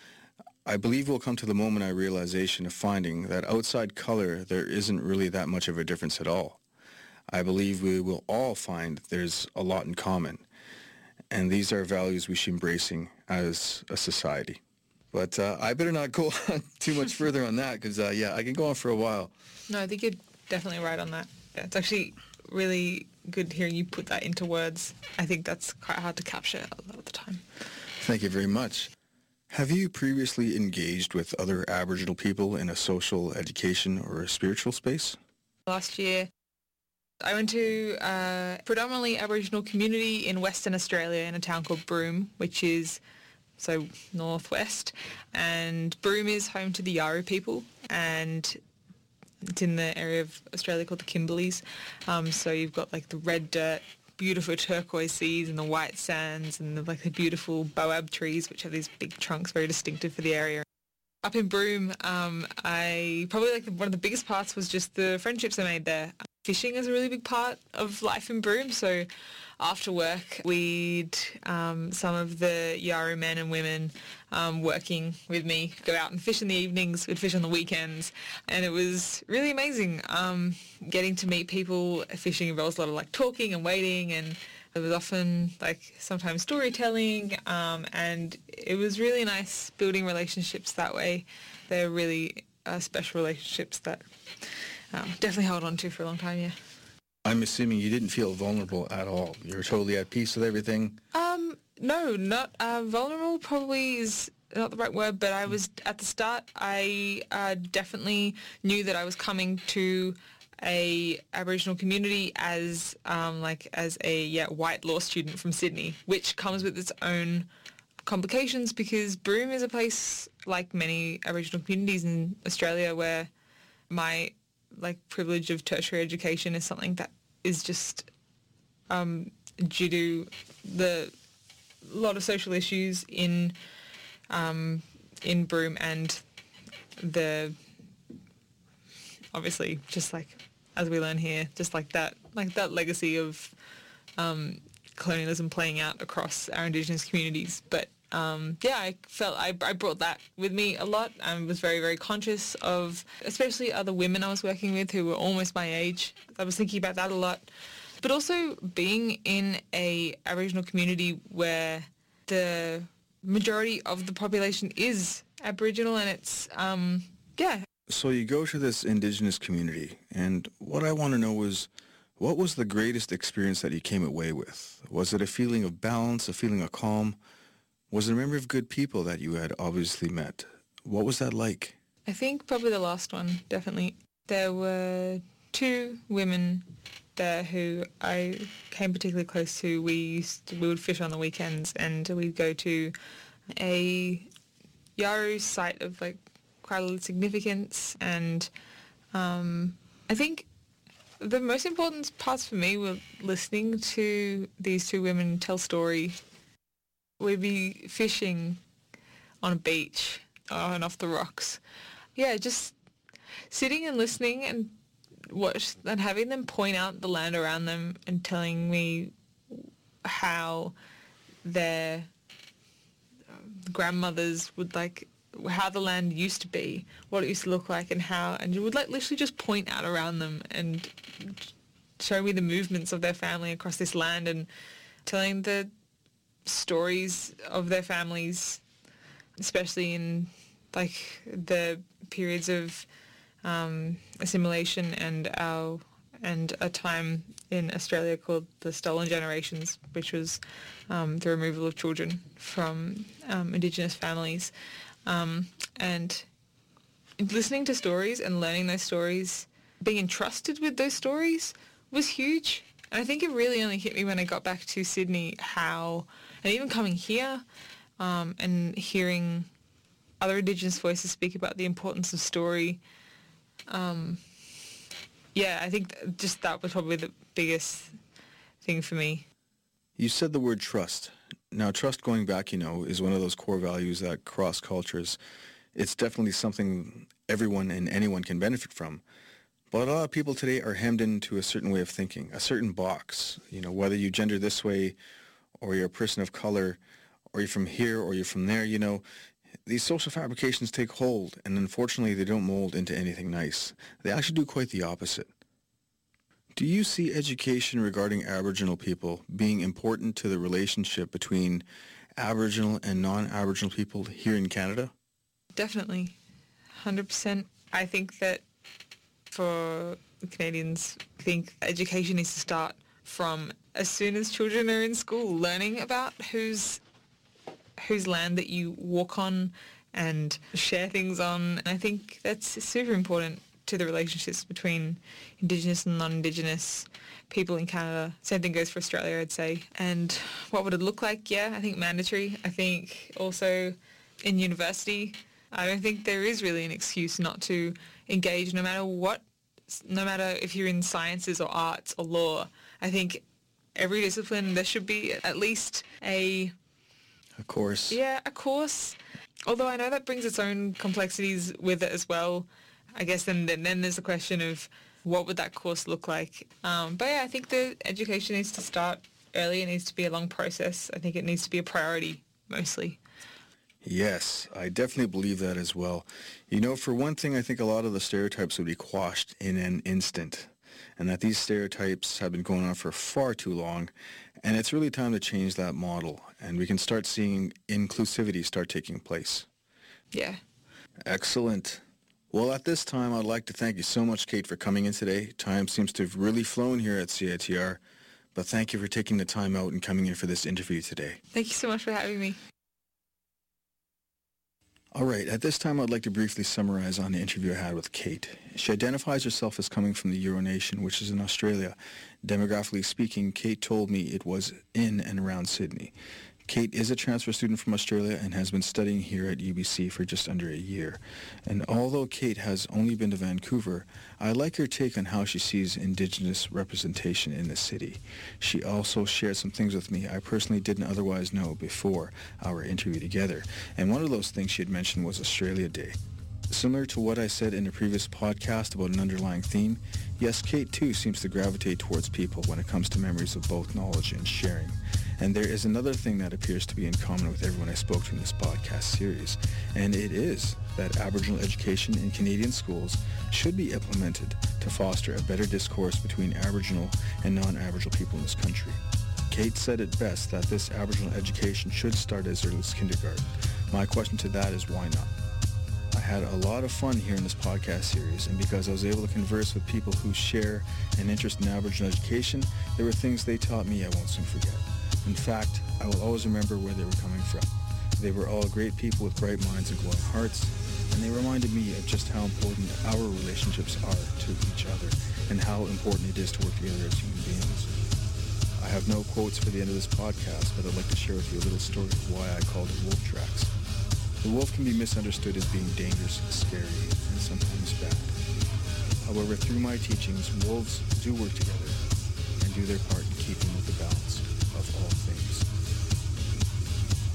I believe we'll come to the moment of realization of finding that outside color, there isn't really that much of a difference at all. I believe we will all find there's a lot in common, and these are values we should be embracing as a society. But uh, I better not go on too much further on that, because, uh, yeah, I can go on for a while. No, I think you're definitely right on that. Yeah, it's actually really good hearing you put that into words. I think that's quite hard to capture a lot of the time. Thank you very much. Have you previously engaged with other Aboriginal people in a social, education, or a spiritual space? Last year, I went to a predominantly Aboriginal community in Western Australia in a town called Broome, which is so northwest. And Broome is home to the Yawuru people, and it's in the area of Australia called the Kimberleys. Um, so you've got like the red dirt, beautiful turquoise seas and the white sands and the, like the beautiful boab trees, which have these big trunks very distinctive for the area. Up in Broome, um, I probably like one of the biggest parts was just the friendships I made there. Fishing is a really big part of life in Broome, so after work we'd, um, some of the Yawuru men and women um, working with me go out and fish in the evenings, we'd fish on the weekends, and it was really amazing um, getting to meet people. Fishing involves a lot of like talking and waiting, and there was often like sometimes storytelling, um, and it was really nice building relationships that way. They're really uh, special relationships that um, definitely held on to for a long time, yeah. I'm assuming you didn't feel vulnerable at all. You were totally at peace with everything? Um, no, not uh, vulnerable probably is not the right word, but I was, at the start, I uh, definitely knew that I was coming to a Aboriginal community as um, like as a yeah white law student from Sydney, which comes with its own complications because Broome is a place like many Aboriginal communities in Australia where my like privilege of tertiary education is something that is just um, due to the lot of social issues in um, in Broome and the obviously just like as we learn here, just like that like that legacy of um, colonialism playing out across our Indigenous communities. But Um, yeah, I felt I, I brought that with me a lot. I was very, very conscious of, especially other women I was working with who were almost my age. I was thinking about that a lot. But also being in a Aboriginal community where the majority of the population is Aboriginal, and it's, um, yeah. So you go to this Indigenous community, and what I want to know is, what was the greatest experience that you came away with? Was it a feeling of balance, a feeling of calm? Was it a memory of good people that you had obviously met? What was that like? I think probably the last one, definitely. There were two women there who I came particularly close to. We used to, we would fish on the weekends, and we'd go to a Yawuru site of like quite a lot of significance. And um, I think the most important parts for me were listening to these two women tell story we'd be fishing on a beach uh, and off the rocks. Yeah, just sitting and listening and watch and having them point out the land around them and telling me how their grandmothers would like how the land used to be, what it used to look like, and how, and you would like literally just point out around them and show me the movements of their family across this land and telling the stories of their families, especially in like the periods of um, assimilation and our and a time in Australia called the Stolen Generations, which was um, the removal of children from um, Indigenous families. Um, and listening to stories and learning those stories, being entrusted with those stories was huge. And I think it really only hit me when I got back to Sydney how, and even coming here um, and hearing other Indigenous voices speak about the importance of story. Um, yeah, I think th- just that was probably the biggest thing for me. You said the word trust. Now, trust, going back, you know, is one of those core values that cross cultures. It's definitely something everyone and anyone can benefit from. But a lot of people today are hemmed into a certain way of thinking, a certain box. You know, whether you gender this way or you're a person of color or you're from here or you're from there, you know, these social fabrications take hold, and unfortunately they don't mold into anything nice. They actually do quite the opposite. Do you see education regarding Aboriginal people being important to the relationship between Aboriginal and non-Aboriginal people here in Canada? Definitely. one hundred percent. I think that for Canadians, I think education needs to start from as soon as children are in school, learning about whose whose land that you walk on and share things on. And I think that's super important to the relationships between Indigenous and non-Indigenous people in Canada. Same thing goes for Australia, I'd say. And what would it look like? Yeah, I think mandatory. I think also in university, I don't think there is really an excuse not to engage no matter what, no matter if you're in sciences or arts or law. I think every discipline there should be at least a... A course. Yeah, a course. Although I know that brings its own complexities with it as well. I guess then then, then there's the question of what would that course look like. Um, but yeah, I think the education needs to start early. It needs to be a long process. I think it needs to be a priority mostly. Yes, I definitely believe that as well. You know, for one thing, I think a lot of the stereotypes would be quashed in an instant, and that these stereotypes have been going on for far too long, and it's really time to change that model, and we can start seeing inclusivity start taking place. Yeah. Excellent. Well, at this time, I'd like to thank you so much, Kate, for coming in today. Time seems to have really flown here at C I T R, but thank you for taking the time out and coming in for this interview today. Thank you so much for having me. All right, at this time, I'd like to briefly summarize on the interview I had with Kate. She identifies herself as coming from the Euro Nation, which is in Australia. Demographically speaking, Kate told me it was in and around Sydney. Kate is a transfer student from Australia and has been studying here at U B C for just under a year. And although Kate has only been to Vancouver, I like her take on how she sees Indigenous representation in the city. She also shared some things with me I personally didn't otherwise know before our interview together. And one of those things she had mentioned was Australia Day. Similar to what I said in a previous podcast about an underlying theme, yes, Kate too seems to gravitate towards people when it comes to memories of both knowledge and sharing. And there is another thing that appears to be in common with everyone I spoke to in this podcast series, and it is that Aboriginal education in Canadian schools should be implemented to foster a better discourse between Aboriginal and non-Aboriginal people in this country. Kate said it best that this Aboriginal education should start as early as kindergarten. My question to that is, why not? I had a lot of fun here in this podcast series, and because I was able to converse with people who share an interest in Aboriginal education, there were things they taught me I won't soon forget. In fact, I will always remember where they were coming from. They were all great people with bright minds and glowing hearts, and they reminded me of just how important our relationships are to each other and how important it is to work together as human beings. I have no quotes for the end of this podcast, but I'd like to share with you a little story of why I called it Wolf Tracks. The wolf can be misunderstood as being dangerous, scary, and sometimes bad. However, through my teachings, wolves do work together and do their part in keeping with the balance of all things.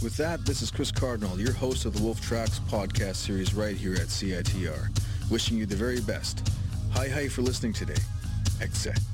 With that, this is Chris Cardinal, your host of the Wolf Tracks podcast series right here at C I T R, wishing you the very best. Hi hi for listening today. Excellent.